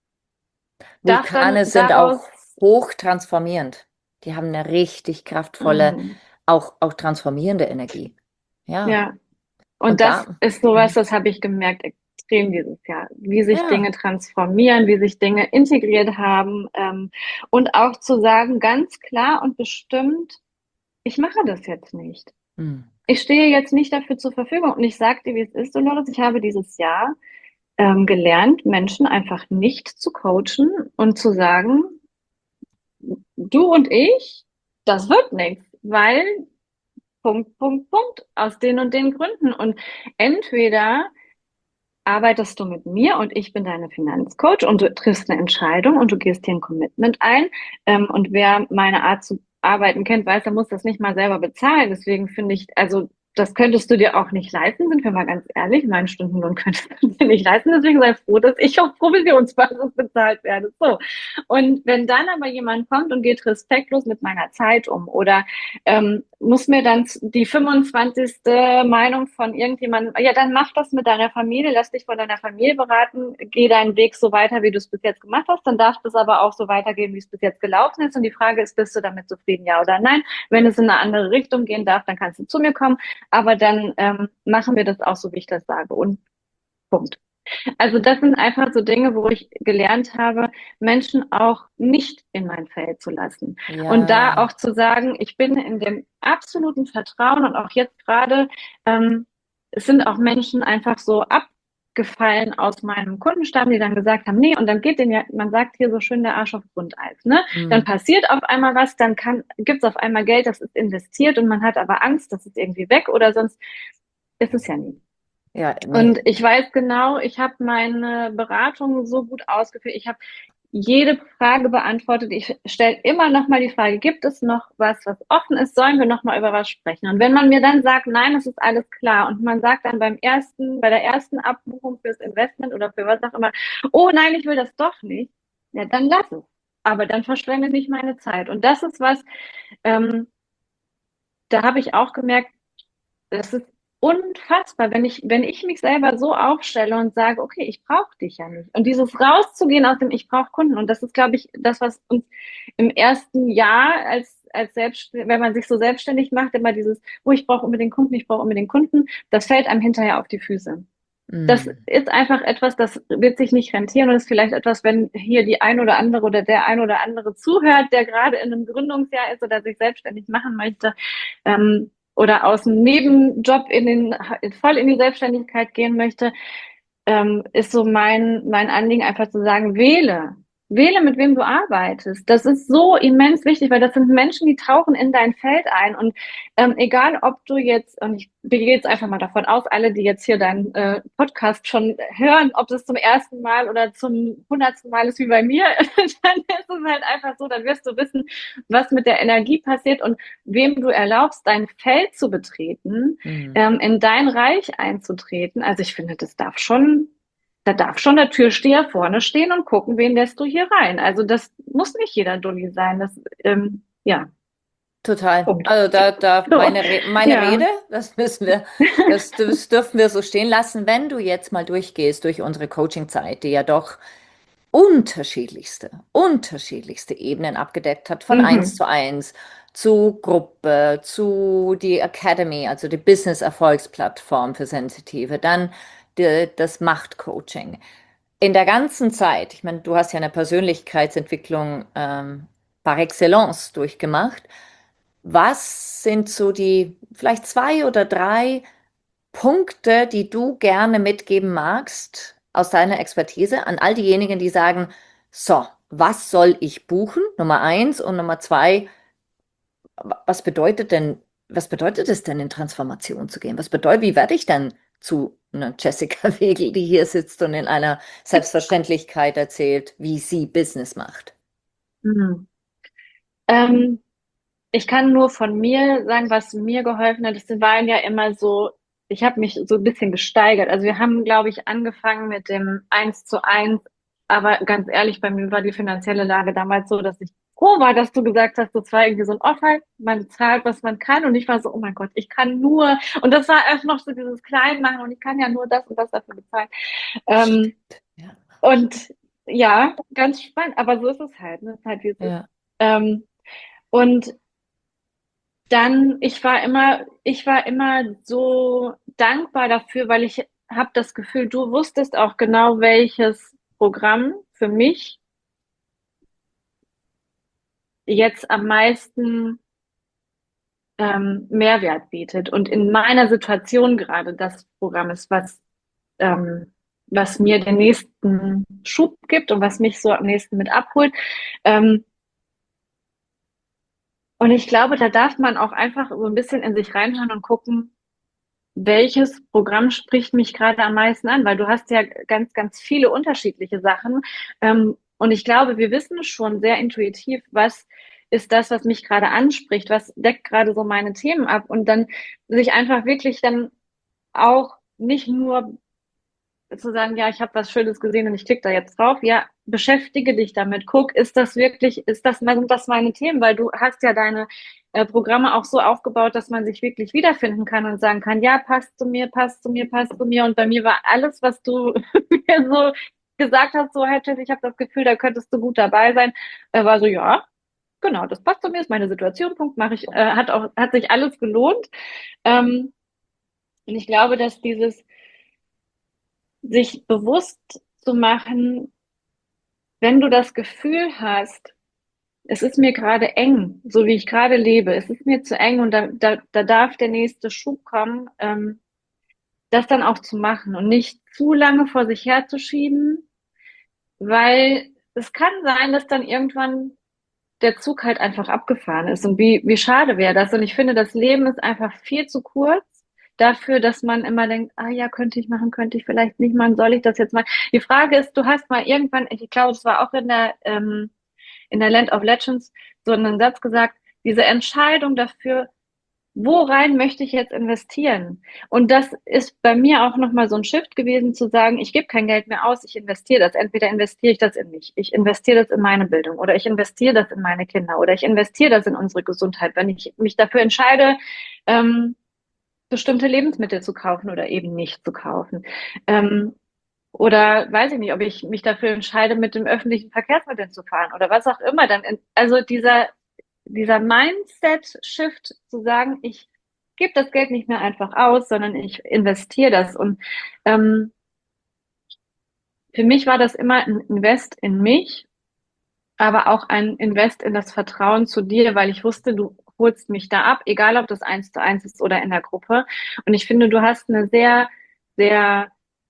darf dann Vulkane sind daraus, auch hoch transformierend. Die haben eine richtig kraftvolle, mm, auch transformierende Energie. Ja. ja, und Und das da, ist sowas, mhm. das habe ich gemerkt extrem dieses Jahr, wie sich Dinge Ja. transformieren, wie sich Dinge integriert haben und auch zu sagen, ganz klar und bestimmt, ich mache das jetzt nicht. Hm. Ich stehe jetzt nicht dafür zur Verfügung und ich sage dir, wie es ist, Dolores, ich habe dieses Jahr gelernt, Menschen einfach nicht zu coachen und zu sagen, du und ich, das wird nichts, weil Punkt, Punkt, Punkt, aus den und den Gründen. Und entweder arbeitest du mit mir und ich bin deine Finanzcoach und du triffst eine Entscheidung und du gehst hier ein Commitment ein. Und wer meine Art zu arbeiten kennt, weiß, er muss das nicht mal selber bezahlen. Deswegen finde ich, also das könntest du dir auch nicht leisten, sind wir mal ganz ehrlich. Meinen Stundenlohn könntest du dir nicht leisten. Deswegen sei froh, dass ich auf Provisionsbasis bezahlt werde. So. Und wenn dann aber jemand kommt und geht respektlos mit meiner Zeit um oder muss mir dann die 25. Meinung von irgendjemandem, ja, dann mach das mit deiner Familie, lass dich von deiner Familie beraten, geh deinen Weg so weiter, wie du es bis jetzt gemacht hast, dann darf das aber auch so weitergehen, wie es bis jetzt gelaufen ist. Und die Frage ist, bist du damit zufrieden, ja oder nein? Wenn es in eine andere Richtung gehen darf, dann kannst du zu mir kommen, aber dann machen wir das auch so, wie ich das sage. Und Punkt. Also das sind einfach so Dinge, wo ich gelernt habe, Menschen auch nicht in mein Feld zu lassen. Und da Ja. auch zu sagen, ich bin in dem absoluten Vertrauen und auch jetzt gerade, es sind auch Menschen einfach so abgefallen aus meinem Kundenstamm, die dann gesagt haben, nee, und dann geht den ja, man sagt hier so schön der Arsch auf Grundeis, ne? Dann Hm. passiert auf einmal was, dann gibt es auf einmal Geld, das ist investiert und man hat aber Angst, das ist irgendwie weg oder sonst ist es ja nie. Ja, nee. Und ich weiß genau, ich habe meine Beratung so gut ausgeführt. Ich habe jede Frage beantwortet. Ich stelle immer noch mal die Frage, gibt es noch was, was offen ist? Sollen wir noch mal über was sprechen? Und wenn man mir dann sagt, nein, es ist alles klar und man sagt dann bei der ersten Abbuchung fürs Investment oder für was auch immer, oh nein, ich will das doch nicht, ja, dann lass es. Aber dann verschwende nicht meine Zeit. Und das ist was, ähm, da habe ich auch gemerkt, das ist unfassbar, wenn ich mich selber so aufstelle und sage, okay, ich brauche dich ja nicht. Und dieses rauszugehen aus dem Ich brauche Kunden, und das ist, glaube ich, das, was uns im ersten Jahr als wenn man sich so selbstständig macht, immer dieses, oh, ich brauche unbedingt Kunden, ich brauche unbedingt Kunden, das fällt einem hinterher auf die Füße. Das Mm. ist einfach etwas, das wird sich nicht rentieren und ist vielleicht etwas, wenn hier die ein oder andere oder der ein oder andere zuhört, der gerade in einem Gründungsjahr ist oder sich selbstständig machen möchte, oder aus einem Nebenjob voll in die Selbstständigkeit gehen möchte, ist so mein Anliegen einfach zu sagen, wähle. Wähle, mit wem du arbeitest. Das ist so immens wichtig, weil das sind Menschen, die tauchen in dein Feld ein. Und egal, ob du jetzt, und ich gehe jetzt einfach mal davon aus, alle, die jetzt hier deinen Podcast schon hören, ob das zum ersten Mal oder zum 100. Mal ist wie bei mir, dann ist es halt einfach so, dann wirst du wissen, was mit der Energie passiert und wem du erlaubst, dein Feld zu betreten, Mm. in dein Reich einzutreten. Also ich finde, da darf schon der Türsteher vorne stehen und gucken, wen lässt du hier rein. Also das muss nicht jeder Dulli sein. Ja, Total. Punkt. Also da So, meine ja. Rede, das dürfen wir so stehen lassen, wenn du jetzt mal durchgehst durch unsere Coaching-Zeit, die ja doch unterschiedlichste Ebenen abgedeckt hat, von eins Mhm. zu eins zu Gruppe, zu die Academy, also die Business-Erfolgsplattform für Sensitive, dann das Macht-Coaching. In der ganzen Zeit, ich meine, du hast ja eine Persönlichkeitsentwicklung par excellence durchgemacht. Was sind so die vielleicht zwei oder drei Punkte, die du gerne mitgeben magst aus deiner Expertise an all diejenigen, die sagen, so, was soll ich buchen? Nummer eins und Nummer zwei, was bedeutet es denn in Transformation zu gehen? Wie werde ich denn zu einer Jessica Wegel, die hier sitzt und in einer Selbstverständlichkeit erzählt, wie sie Business macht? Mhm. Ähm, Ich kann nur von mir sagen, was mir geholfen hat. Es waren ja immer so, ich habe mich so ein bisschen gesteigert. Also wir haben, glaube ich, angefangen mit dem 1:1. Aber ganz ehrlich, bei mir war die finanzielle Lage damals so, dass ich froh war, dass du gesagt hast, das war irgendwie so ein Offer, man zahlt, was man kann. Und ich war so, oh mein Gott, ich kann nur. Und das war erst noch so dieses Kleinmachen und ich kann ja nur das und das dafür bezahlen. Ähm, Stimmt. Ja, und ja, ganz spannend. Aber so ist es halt, ne? Es ist halt, wie es ist. ja, Ähm, und dann, ich war immer so dankbar dafür, weil ich habe das Gefühl, du wusstest auch genau, welches Programm für mich jetzt am meisten Mehrwert bietet und in meiner Situation gerade das Programm ist, was mir den nächsten Schub gibt und was mich so am nächsten mit abholt. Ähm, und ich glaube, da darf man auch einfach so ein bisschen in sich reinschauen und gucken, welches Programm spricht mich gerade am meisten an? Weil du hast ja ganz, ganz viele unterschiedliche Sachen. Und ich glaube, wir wissen schon sehr intuitiv, was ist das, was mich gerade anspricht, was deckt gerade so meine Themen ab und dann sich einfach wirklich dann auch nicht nur zu sagen, ja, ich habe was Schönes gesehen und ich klicke da jetzt drauf. Ja, beschäftige dich damit. Guck, sind das meine Themen? Weil du hast ja deine Programme auch so aufgebaut, dass man sich wirklich wiederfinden kann und sagen kann, ja, passt zu mir, passt zu mir, passt zu mir. Und bei mir war alles, was du mir so gesagt hast, so, hey, Jess, ich habe das Gefühl, da könntest du gut dabei sein, war so, ja, genau, das passt zu mir, ist meine Situation, Punkt, hat sich alles gelohnt. Ähm, und ich glaube, dass dieses sich bewusst zu machen, wenn du das Gefühl hast, es ist mir gerade eng, so wie ich gerade lebe, es ist mir zu eng und da darf der nächste Schub kommen, das dann auch zu machen und nicht zu lange vor sich herzuschieben, weil es kann sein, dass dann irgendwann der Zug halt einfach abgefahren ist. Und wie schade wäre das? Und ich finde, das Leben ist einfach viel zu kurz dafür, dass man immer denkt, ah ja, könnte ich machen, könnte ich vielleicht nicht machen, soll ich das jetzt machen? Die Frage ist, du hast mal irgendwann, ich glaube, es war auch in der Land of Legends, so einen Satz gesagt, diese Entscheidung dafür, worein möchte ich jetzt investieren? Und das ist bei mir auch nochmal so ein Shift gewesen, zu sagen, ich gebe kein Geld mehr aus, ich investiere das. Entweder investiere ich das in mich, ich investiere das in meine Bildung oder ich investiere das in meine Kinder oder ich investiere das in unsere Gesundheit. Wenn ich mich dafür entscheide, ähm, bestimmte Lebensmittel zu kaufen oder eben nicht zu kaufen. Ähm, oder weiß ich nicht, ob ich mich dafür entscheide, mit dem öffentlichen Verkehrsmitteln zu fahren oder was auch immer dann. Also dieser Mindset-Shift zu sagen, ich gebe das Geld nicht mehr einfach aus, sondern ich investiere das. Und ähm, für mich war das immer ein Invest in mich, aber auch ein Invest in das Vertrauen zu dir, weil ich wusste, du holst mich da ab, egal ob das 1:1 ist oder in der Gruppe. Und ich finde, du hast eine sehr, sehr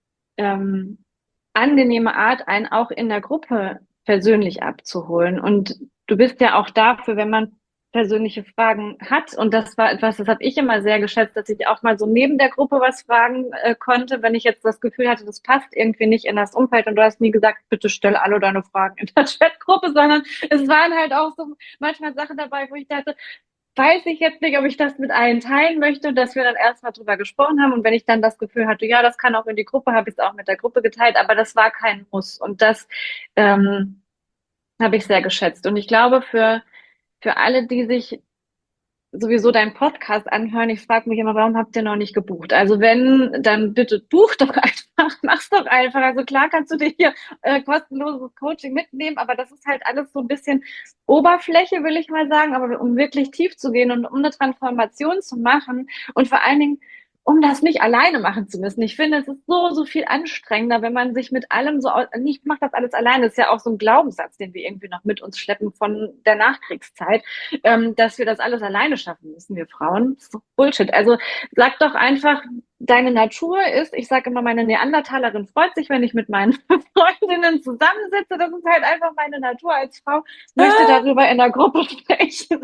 ähm, angenehme Art, einen auch in der Gruppe persönlich abzuholen. Und du bist ja auch dafür, wenn man persönliche Fragen hat. Und das war etwas, das habe ich immer sehr geschätzt, dass ich auch mal so neben der Gruppe was fragen konnte, wenn ich jetzt das Gefühl hatte, das passt irgendwie nicht in das Umfeld. Und du hast nie gesagt, bitte stell alle deine Fragen in der Chatgruppe, sondern es waren halt auch so manchmal Sachen dabei, wo ich dachte, weiß ich jetzt nicht, ob ich das mit allen teilen möchte, dass wir dann erstmal drüber gesprochen haben. Und wenn ich dann das Gefühl hatte, ja, das kann auch in die Gruppe, habe ich es auch mit der Gruppe geteilt, aber das war kein Muss. Und das ähm, habe ich sehr geschätzt. Und ich glaube, für alle, die sich sowieso deinen Podcast anhören, ich frage mich immer, warum habt ihr noch nicht gebucht? Also wenn, dann bitte buch doch einfach, mach's doch einfach. Also klar kannst du dir hier kostenloses Coaching mitnehmen, aber das ist halt alles so ein bisschen Oberfläche, will ich mal sagen. Aber um wirklich tief zu gehen und um eine Transformation zu machen und vor allen Dingen um das nicht alleine machen zu müssen. Ich finde, es ist so, so viel anstrengender, wenn man sich mit allem so, nicht macht das alles alleine. Das ist ja auch so ein Glaubenssatz, den wir irgendwie noch mit uns schleppen von der Nachkriegszeit, dass wir das alles alleine schaffen müssen, wir Frauen. Das ist doch Bullshit. Also sag doch einfach, deine Natur ist, ich sage immer, meine Neandertalerin freut sich, wenn ich mit meinen Freundinnen zusammensitze. Das ist halt einfach meine Natur als Frau, möchte Ah, darüber in der Gruppe sprechen.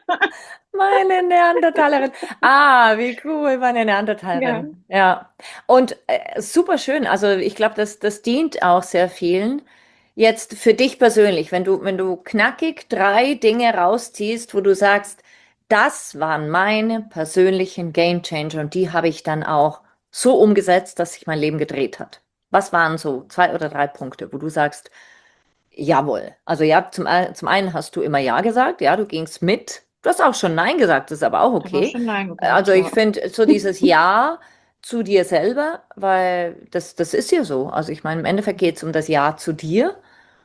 meine Neandertalerin. Ah, wie cool, meine Ja, Neandertalerin. Ja. Und super schön. Also ich glaube, das dient auch sehr vielen. Jetzt für dich persönlich, wenn du knackig 3 Dinge rausziehst, wo du sagst, das waren meine persönlichen Game Changer und die habe ich dann auch so umgesetzt, dass sich mein Leben gedreht hat. Was waren so 2 oder 3 Punkte, wo du sagst, jawohl. Also ja, zum einen hast du immer Ja gesagt, ja, du gingst mit. Du hast auch schon Nein gesagt, das ist aber auch ich habe auch okay. schon Nein Also gesagt, ich ja. finde so dieses Ja zu dir selber, weil das ist ja so. Also ich meine, im Endeffekt geht es um das Ja zu dir.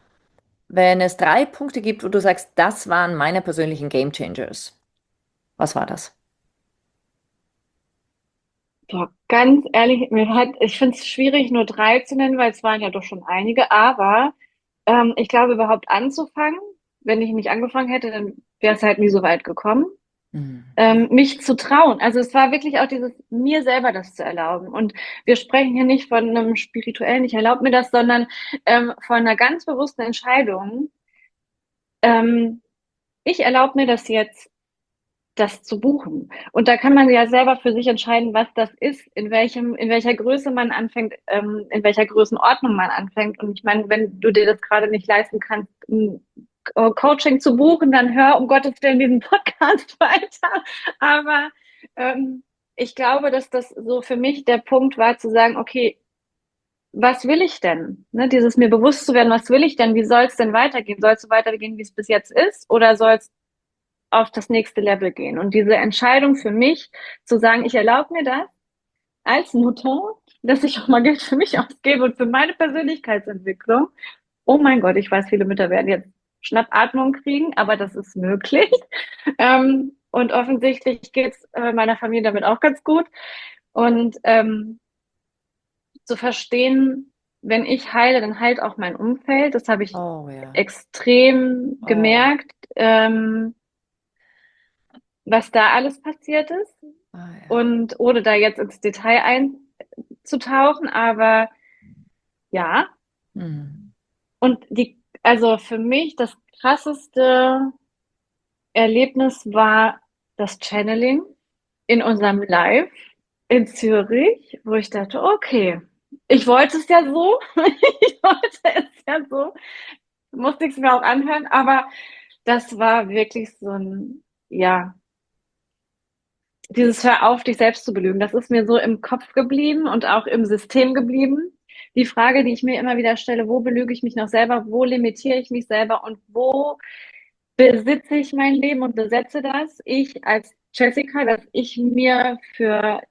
Wenn es 3 Punkte gibt, wo du sagst, das waren meine persönlichen Game Changers. Was war das? Boah, ganz ehrlich, ich finde es schwierig, nur drei zu nennen, weil es waren ja doch schon einige. Aber ich glaube, überhaupt anzufangen, wenn ich nicht angefangen hätte, dann wäre es halt nie so weit gekommen. Hm, ja. Mich zu trauen. Also es war wirklich auch dieses, mir selber das zu erlauben. Und wir sprechen hier nicht von einem spirituellen, ich erlaube mir das, sondern von einer ganz bewussten Entscheidung. Ähm, Ich erlaube mir das jetzt, das zu buchen. Und da kann man ja selber für sich entscheiden, was das ist, in welcher Größe man anfängt, in welcher Größenordnung man anfängt. Und ich meine, wenn du dir das gerade nicht leisten kannst, ein Coaching zu buchen, dann hör um Gottes Willen diesen Podcast weiter. Aber ich glaube, dass das so für mich der Punkt war, zu sagen, okay, was will ich denn? Ne, dieses mir bewusst zu werden, was will ich denn? Wie soll es denn weitergehen? Soll es so weitergehen, wie es bis jetzt ist? Oder soll es auf das nächste Level gehen? Und diese Entscheidung für mich zu sagen, ich erlaube mir das als Mutter, dass ich auch mal Geld für mich ausgebe und für meine Persönlichkeitsentwicklung. Oh mein Gott, ich weiß, viele Mütter werden jetzt Schnappatmung kriegen, aber das ist möglich. Und offensichtlich geht es meiner Familie damit auch ganz gut. Und zu verstehen, wenn ich heile, dann heilt auch mein Umfeld. Das habe ich Oh ja. extrem Oh. gemerkt, was da alles passiert ist. Ah ja. Und ohne da jetzt ins Detail einzutauchen, aber ja. Hm. Und also für mich das krasseste Erlebnis war das Channeling in unserem Live in Zürich, wo ich dachte, okay, ich wollte es ja so, ich wollte es ja so, musste ich es mir auch anhören, aber das war wirklich so ein, ja, dieses Hör auf, dich selbst zu belügen, das ist mir so im Kopf geblieben und auch im System geblieben. Die Frage, die ich mir immer wieder stelle, wo belüge ich mich noch selber, wo limitiere ich mich selber und wo besitze ich mein Leben und besetze das? Ich als Jessica, dass ich mir für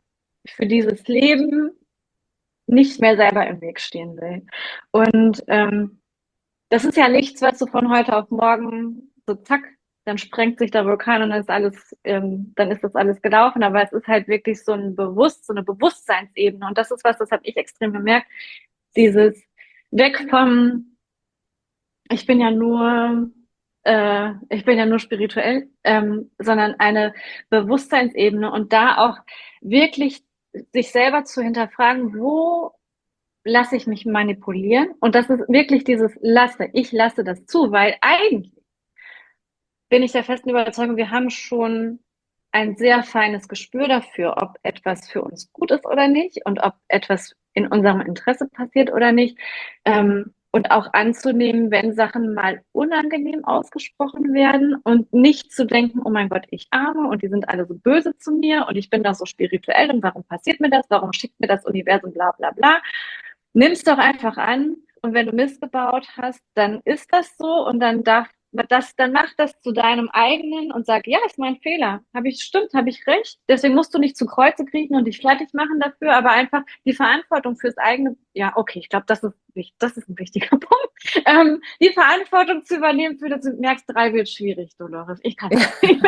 für dieses Leben nicht mehr selber im Weg stehen will. Und das ist ja nichts, was so von heute auf morgen so zack, dann sprengt sich der Vulkan und dann ist alles, dann ist das alles gelaufen. Aber es ist halt wirklich so eine Bewusstseinsebene. Und das ist was, das habe ich extrem gemerkt. Dieses weg vom, ich bin ja nur, ich bin ja nur spirituell, sondern eine Bewusstseinsebene und da auch wirklich sich selber zu hinterfragen, wo lasse ich mich manipulieren? Und das ist wirklich dieses ich lasse das zu, weil eigentlich bin ich der festen Überzeugung, wir haben schon ein sehr feines Gespür dafür, ob etwas für uns gut ist oder nicht und ob etwas in unserem Interesse passiert oder nicht. Und auch anzunehmen, wenn Sachen mal unangenehm ausgesprochen werden und nicht zu denken, oh mein Gott, ich arme und die sind alle so böse zu mir und ich bin doch so spirituell und warum passiert mir das? Warum schickt mir das Universum bla bla bla? Nimm's doch einfach an und wenn du Mist gebaut hast, dann ist das so und dann mach das zu deinem eigenen und sag, ja, ist mein Fehler. Stimmt, habe ich recht. Deswegen musst du nicht zu Kreuze kriechen und dich fertig machen dafür, aber einfach die Verantwortung fürs eigene, ja, okay, ich glaube, das ist ein wichtiger Punkt. Die Verantwortung zu übernehmen für das, du merkst, 3 wird schwierig, Dolores. Ich kann das nicht.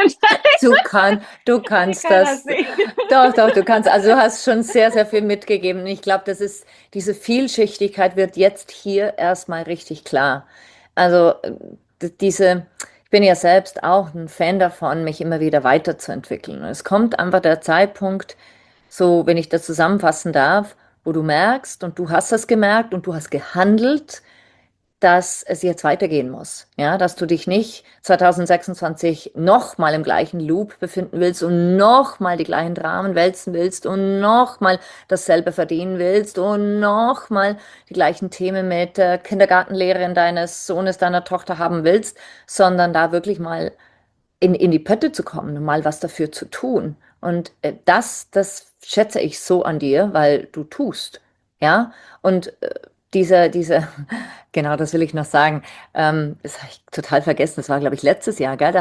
Du Ich kannst kann das das. nicht. Doch, du kannst. Also du hast schon sehr, sehr viel mitgegeben. Und ich glaube, diese Vielschichtigkeit wird jetzt hier erstmal richtig klar. Also ich bin ja selbst auch ein Fan davon, mich immer wieder weiterzuentwickeln. Und es kommt einfach der Zeitpunkt, so, wenn ich das zusammenfassen darf, wo du merkst und du hast das gemerkt und du hast gehandelt, dass es jetzt weitergehen muss. Ja, dass du dich nicht 2026 nochmal im gleichen Loop befinden willst und nochmal die gleichen Dramen wälzen willst und nochmal dasselbe verdienen willst und nochmal die gleichen Themen mit der Kindergartenlehrerin deines Sohnes, deiner Tochter haben willst, sondern da wirklich mal in die Pötte zu kommen und mal was dafür zu tun. Und das schätze ich so an dir, weil du tust. Ja, und diese, genau, das will ich noch sagen. Das habe ich total vergessen. Das war, glaube ich, letztes Jahr, gell?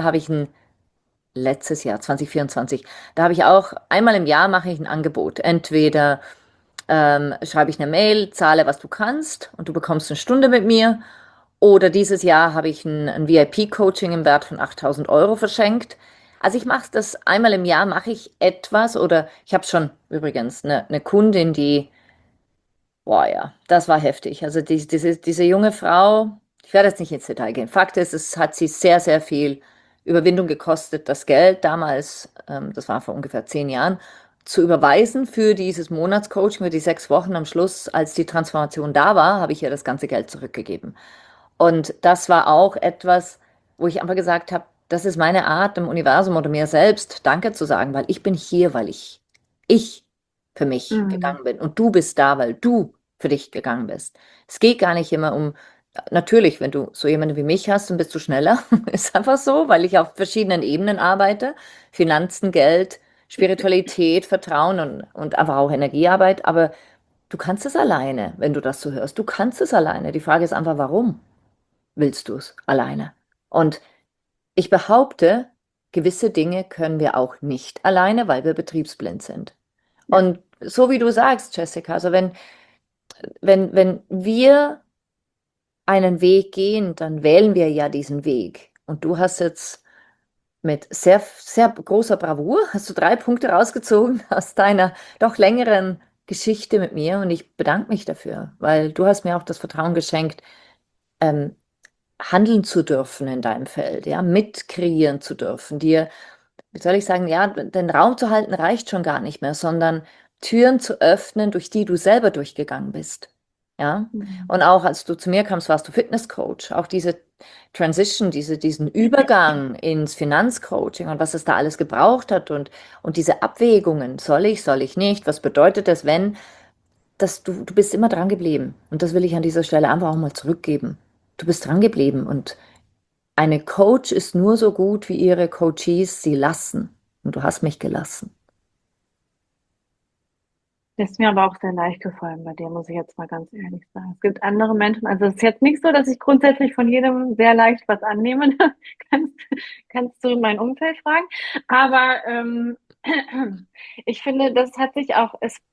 Letztes Jahr, 2024, da habe ich auch, einmal im Jahr mache ich ein Angebot. Entweder schreibe ich eine Mail, zahle, was du kannst und du bekommst eine Stunde mit mir. Oder dieses Jahr habe ich ein VIP-Coaching im Wert von 8.000 € verschenkt. Also ich mache das einmal im Jahr, mache ich etwas oder ich habe schon übrigens eine Kundin, die, boah ja, das war heftig. Also diese junge Frau, ich werde jetzt nicht ins Detail gehen. Fakt ist, es hat sie sehr, sehr viel Überwindung gekostet, das Geld damals, das war vor ungefähr 10 Jahren, zu überweisen für dieses Monatscoaching, für die 6 Wochen am Schluss, als die Transformation da war, habe ich ihr das ganze Geld zurückgegeben. Und das war auch etwas, wo ich einfach gesagt habe, das ist meine Art, dem Universum oder mir selbst Danke zu sagen, weil ich bin hier, weil ich für mich Mhm. gegangen bin. Und du bist da, weil du für dich gegangen bist. Es geht gar nicht immer um, natürlich, wenn du so jemanden wie mich hast, dann bist du schneller. Ist einfach so, weil ich auf verschiedenen Ebenen arbeite. Finanzen, Geld, Spiritualität, Vertrauen und einfach auch Energiearbeit. Aber du kannst es alleine, wenn du das so hörst. Du kannst es alleine. Die Frage ist einfach, warum willst du es alleine? Und ich behaupte, gewisse Dinge können wir auch nicht alleine, weil wir betriebsblind sind. Ja. Und so wie du sagst, Jessica, also wenn wir einen Weg gehen, dann wählen wir ja diesen Weg. Und du hast jetzt mit sehr, sehr großer Bravour, hast du 3 Punkte rausgezogen aus deiner doch längeren Geschichte mit mir. Und ich bedanke mich dafür, weil du hast mir auch das Vertrauen geschenkt, ähm, handeln zu dürfen in deinem Feld, ja, mitkreieren zu dürfen, dir, wie soll ich sagen, ja, den Raum zu halten reicht schon gar nicht mehr, sondern Türen zu öffnen, durch die du selber durchgegangen bist. Ja, Mhm. und auch als du zu mir kamst, warst du Fitnesscoach. Auch diese Transition, diesen Übergang ins Finanzcoaching und was es da alles gebraucht hat und diese Abwägungen, soll ich nicht, was bedeutet das, wenn, du bist immer dran geblieben. Und das will ich an dieser Stelle einfach auch mal zurückgeben. Du bist dran geblieben und eine Coach ist nur so gut, wie ihre Coachees sie lassen. Und du hast mich gelassen. Ist mir aber auch sehr leicht gefallen bei dir, muss ich jetzt mal ganz ehrlich sagen. Es gibt andere Menschen, also es ist jetzt nicht so, dass ich grundsätzlich von jedem sehr leicht was annehme. kannst, kannst du mein Umfeld fragen. Aber ich finde, das hat sich auch,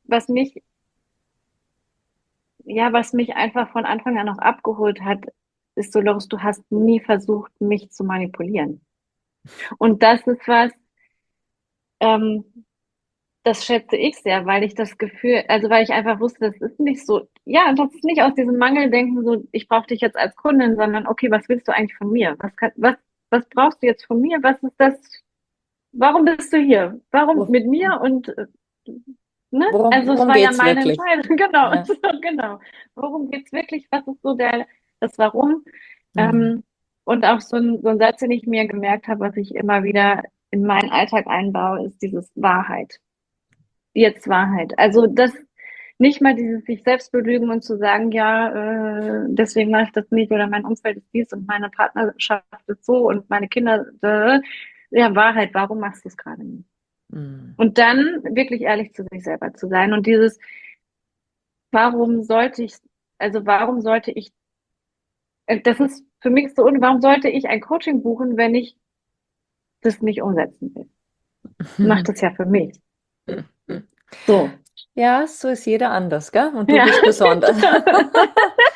was mich einfach von Anfang an auch abgeholt hat, ist so, Loris, du hast nie versucht, mich zu manipulieren. Und das ist was, ähm, das schätze ich sehr, weil ich das Gefühl, also weil ich einfach wusste, das ist nicht so, ja, das ist nicht aus diesem Mangeldenken so, ich brauche dich jetzt als Kundin, sondern okay, was willst du eigentlich von mir? Was brauchst du jetzt von mir? Was ist das? Warum bist du hier? Warum Wo, mit mir? Und ne? Also es worum war ja geht's meine wirklich? Entscheidung, genau, Ja. so, genau. Worum geht's wirklich? Was ist so das Warum? Mhm. Ähm, und auch so ein Satz, den ich mir gemerkt habe, was ich immer wieder in meinen Alltag einbaue, ist dieses Wahrheit. Jetzt Wahrheit. Also das nicht mal dieses sich selbst belügen und zu sagen, ja, deswegen mache ich das nicht oder mein Umfeld ist dies und meine Partnerschaft ist so und meine Kinder, ja, Wahrheit, warum machst du es gerade nicht? Mhm. Und dann wirklich ehrlich zu sich selber zu sein und dieses, warum sollte ich, warum sollte ich, das ist für mich so, und warum sollte ich ein Coaching buchen, wenn ich das nicht umsetzen will? Ich mache das ja für mich. So. Ja, so ist jeder anders, gell? Und du Ja, bist besonders. genau.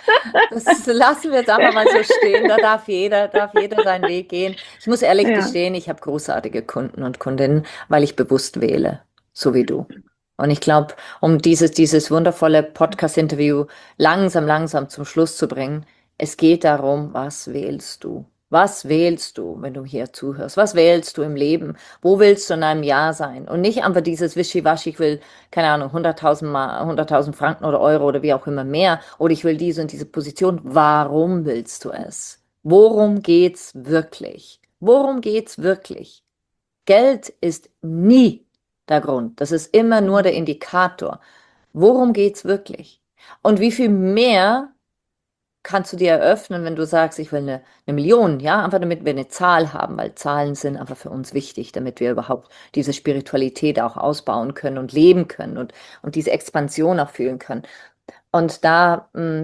Das lassen wir jetzt einfach mal so stehen. Da darf jeder seinen Weg gehen. Ich muss ehrlich Ja. gestehen, ich habe großartige Kunden und Kundinnen, weil ich bewusst wähle, so wie du. Und ich glaube, um dieses wundervolle Podcast-Interview langsam zum Schluss zu bringen, es geht darum, was wählst du? Was wählst du, wenn du hier zuhörst? Was wählst du im Leben? Wo willst du in einem Jahr sein? Und nicht einfach dieses Wischiwaschi, ich will, keine Ahnung, 100.000 Franken oder Euro oder wie auch immer mehr, oder ich will diese und diese Position. Warum willst du es? Worum geht's wirklich? Worum geht's wirklich? Geld ist nie der Grund. Das ist immer nur der Indikator. Worum geht's wirklich? Und wie viel mehr kannst du dir eröffnen, wenn du sagst, ich will eine Million, ja, einfach damit wir eine Zahl haben, weil Zahlen sind einfach für uns wichtig, damit wir überhaupt diese Spiritualität auch ausbauen können und leben können und diese Expansion auch fühlen können. Und da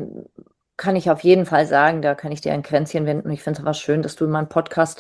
kann ich auf jeden Fall sagen, da kann ich dir ein Kränzchen wenden. Ich finde es aber schön, dass du in meinem Podcast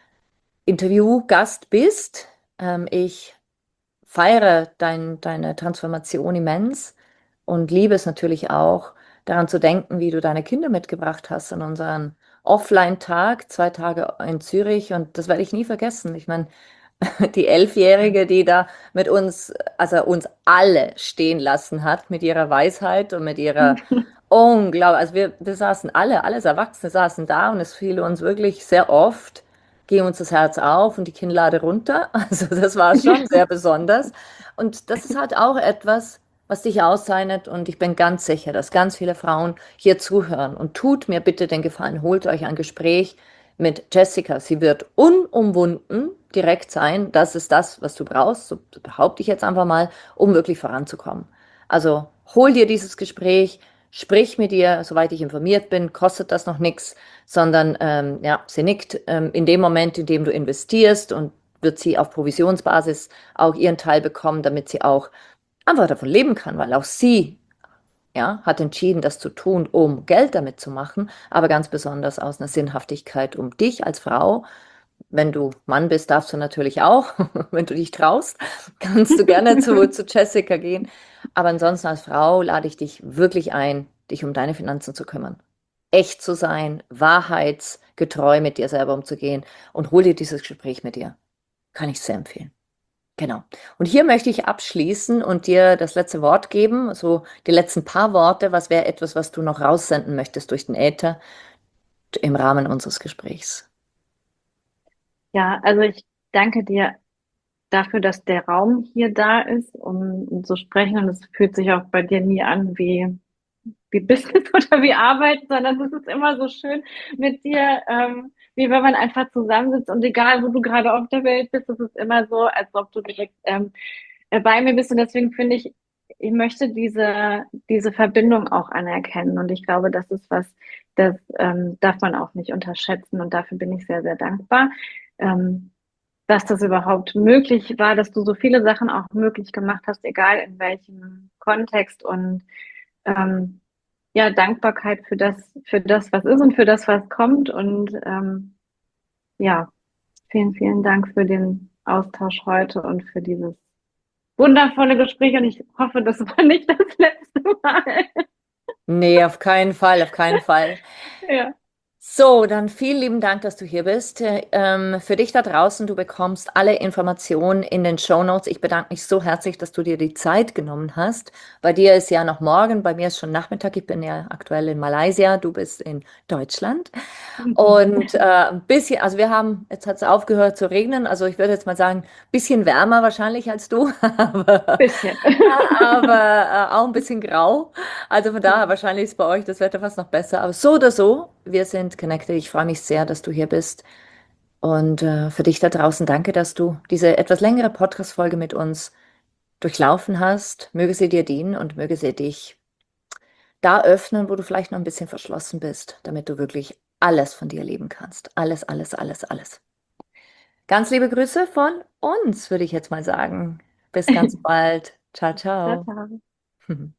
Interviewgast bist. Ich feiere deine Transformation immens und liebe es natürlich auch, daran zu denken, wie du deine Kinder mitgebracht hast an unseren Offline-Tag, 2 Tage in Zürich. Und das werde ich nie vergessen. Ich meine, die Elfjährige, die da mit uns, also uns alle stehen lassen hat, mit ihrer Weisheit und mit ihrer unglaublich, also wir saßen alle, alles Erwachsene saßen da und es fiel uns wirklich sehr oft, ging uns das Herz auf und die Kinnlade runter. Also das war schon sehr besonders. Und das ist halt auch etwas, was dich auszeichnet. Und ich bin ganz sicher, dass ganz viele Frauen hier zuhören. Und tut mir bitte den Gefallen, holt euch ein Gespräch mit Jessica. Sie wird unumwunden direkt sein. Das ist das, was du brauchst, so behaupte ich jetzt einfach mal, um wirklich voranzukommen. Also hol dir dieses Gespräch, sprich mit ihr, soweit ich informiert bin, kostet das noch nichts, sondern ja, sie nickt in dem Moment, in dem du investierst und wird sie auf Provisionsbasis auch ihren Teil bekommen, damit sie auch einfach davon leben kann, weil auch sie ja, hat entschieden, das zu tun, um Geld damit zu machen, aber ganz besonders aus einer Sinnhaftigkeit, um dich als Frau, wenn du Mann bist, darfst du natürlich auch, wenn du dich traust, kannst du gerne zu Jessica gehen. Aber ansonsten als Frau lade ich dich wirklich ein, dich um deine Finanzen zu kümmern. Echt zu sein, wahrheitsgetreu mit dir selber umzugehen und hol dir dieses Gespräch mit dir. Kann ich sehr empfehlen. Genau. Und hier möchte ich abschließen und dir das letzte Wort geben, so die letzten paar Worte. Was wäre etwas, was du noch raussenden möchtest durch den Äther im Rahmen unseres Gesprächs? Ja, also ich danke dir dafür, dass der Raum hier da ist, um zu sprechen. Und es fühlt sich auch bei dir nie an wie Business oder wie Arbeit, sondern es ist immer so schön mit dir, wie wenn man einfach zusammensitzt und egal, wo du gerade auf der Welt bist, es ist immer so, als ob du direkt bei mir bist. Und deswegen finde ich möchte diese Verbindung auch anerkennen. Und ich glaube, das ist was, das darf man auch nicht unterschätzen. Und dafür bin ich sehr, sehr dankbar. Ähm, dass das überhaupt möglich war, dass du so viele Sachen auch möglich gemacht hast, egal in welchem Kontext und ähm, ja, Dankbarkeit für das, was ist und für das, was kommt und ja, vielen, vielen Dank für den Austausch heute und für dieses wundervolle Gespräch und ich hoffe, das war nicht das letzte Mal. Nee, auf keinen Fall, auf keinen Fall. Ja. So, dann vielen lieben Dank, dass du hier bist. Für dich da draußen, du bekommst alle Informationen in den Shownotes. Ich bedanke mich so herzlich, dass du dir die Zeit genommen hast. Bei dir ist ja noch morgen, bei mir ist schon Nachmittag. Ich bin ja aktuell in Malaysia, du bist in Deutschland. Und ein bisschen, also wir haben, jetzt hat es aufgehört zu regnen, also ich würde jetzt mal sagen, ein bisschen wärmer wahrscheinlich als du, aber, Bisschen. aber auch ein bisschen grau. Also von daher, wahrscheinlich ist bei euch das Wetter fast noch besser. Aber so oder so, wir sind connected. Ich freue mich sehr, dass du hier bist. Und für dich da draußen, danke, dass du diese etwas längere Podcast-Folge mit uns durchlaufen hast. Möge sie dir dienen und möge sie dich da öffnen, wo du vielleicht noch ein bisschen verschlossen bist, damit du wirklich alles von dir leben kannst. Alles, alles, alles, alles. Ganz liebe Grüße von uns, würde ich jetzt mal sagen. Bis ganz bald. Ciao, Ciao, ciao. ciao.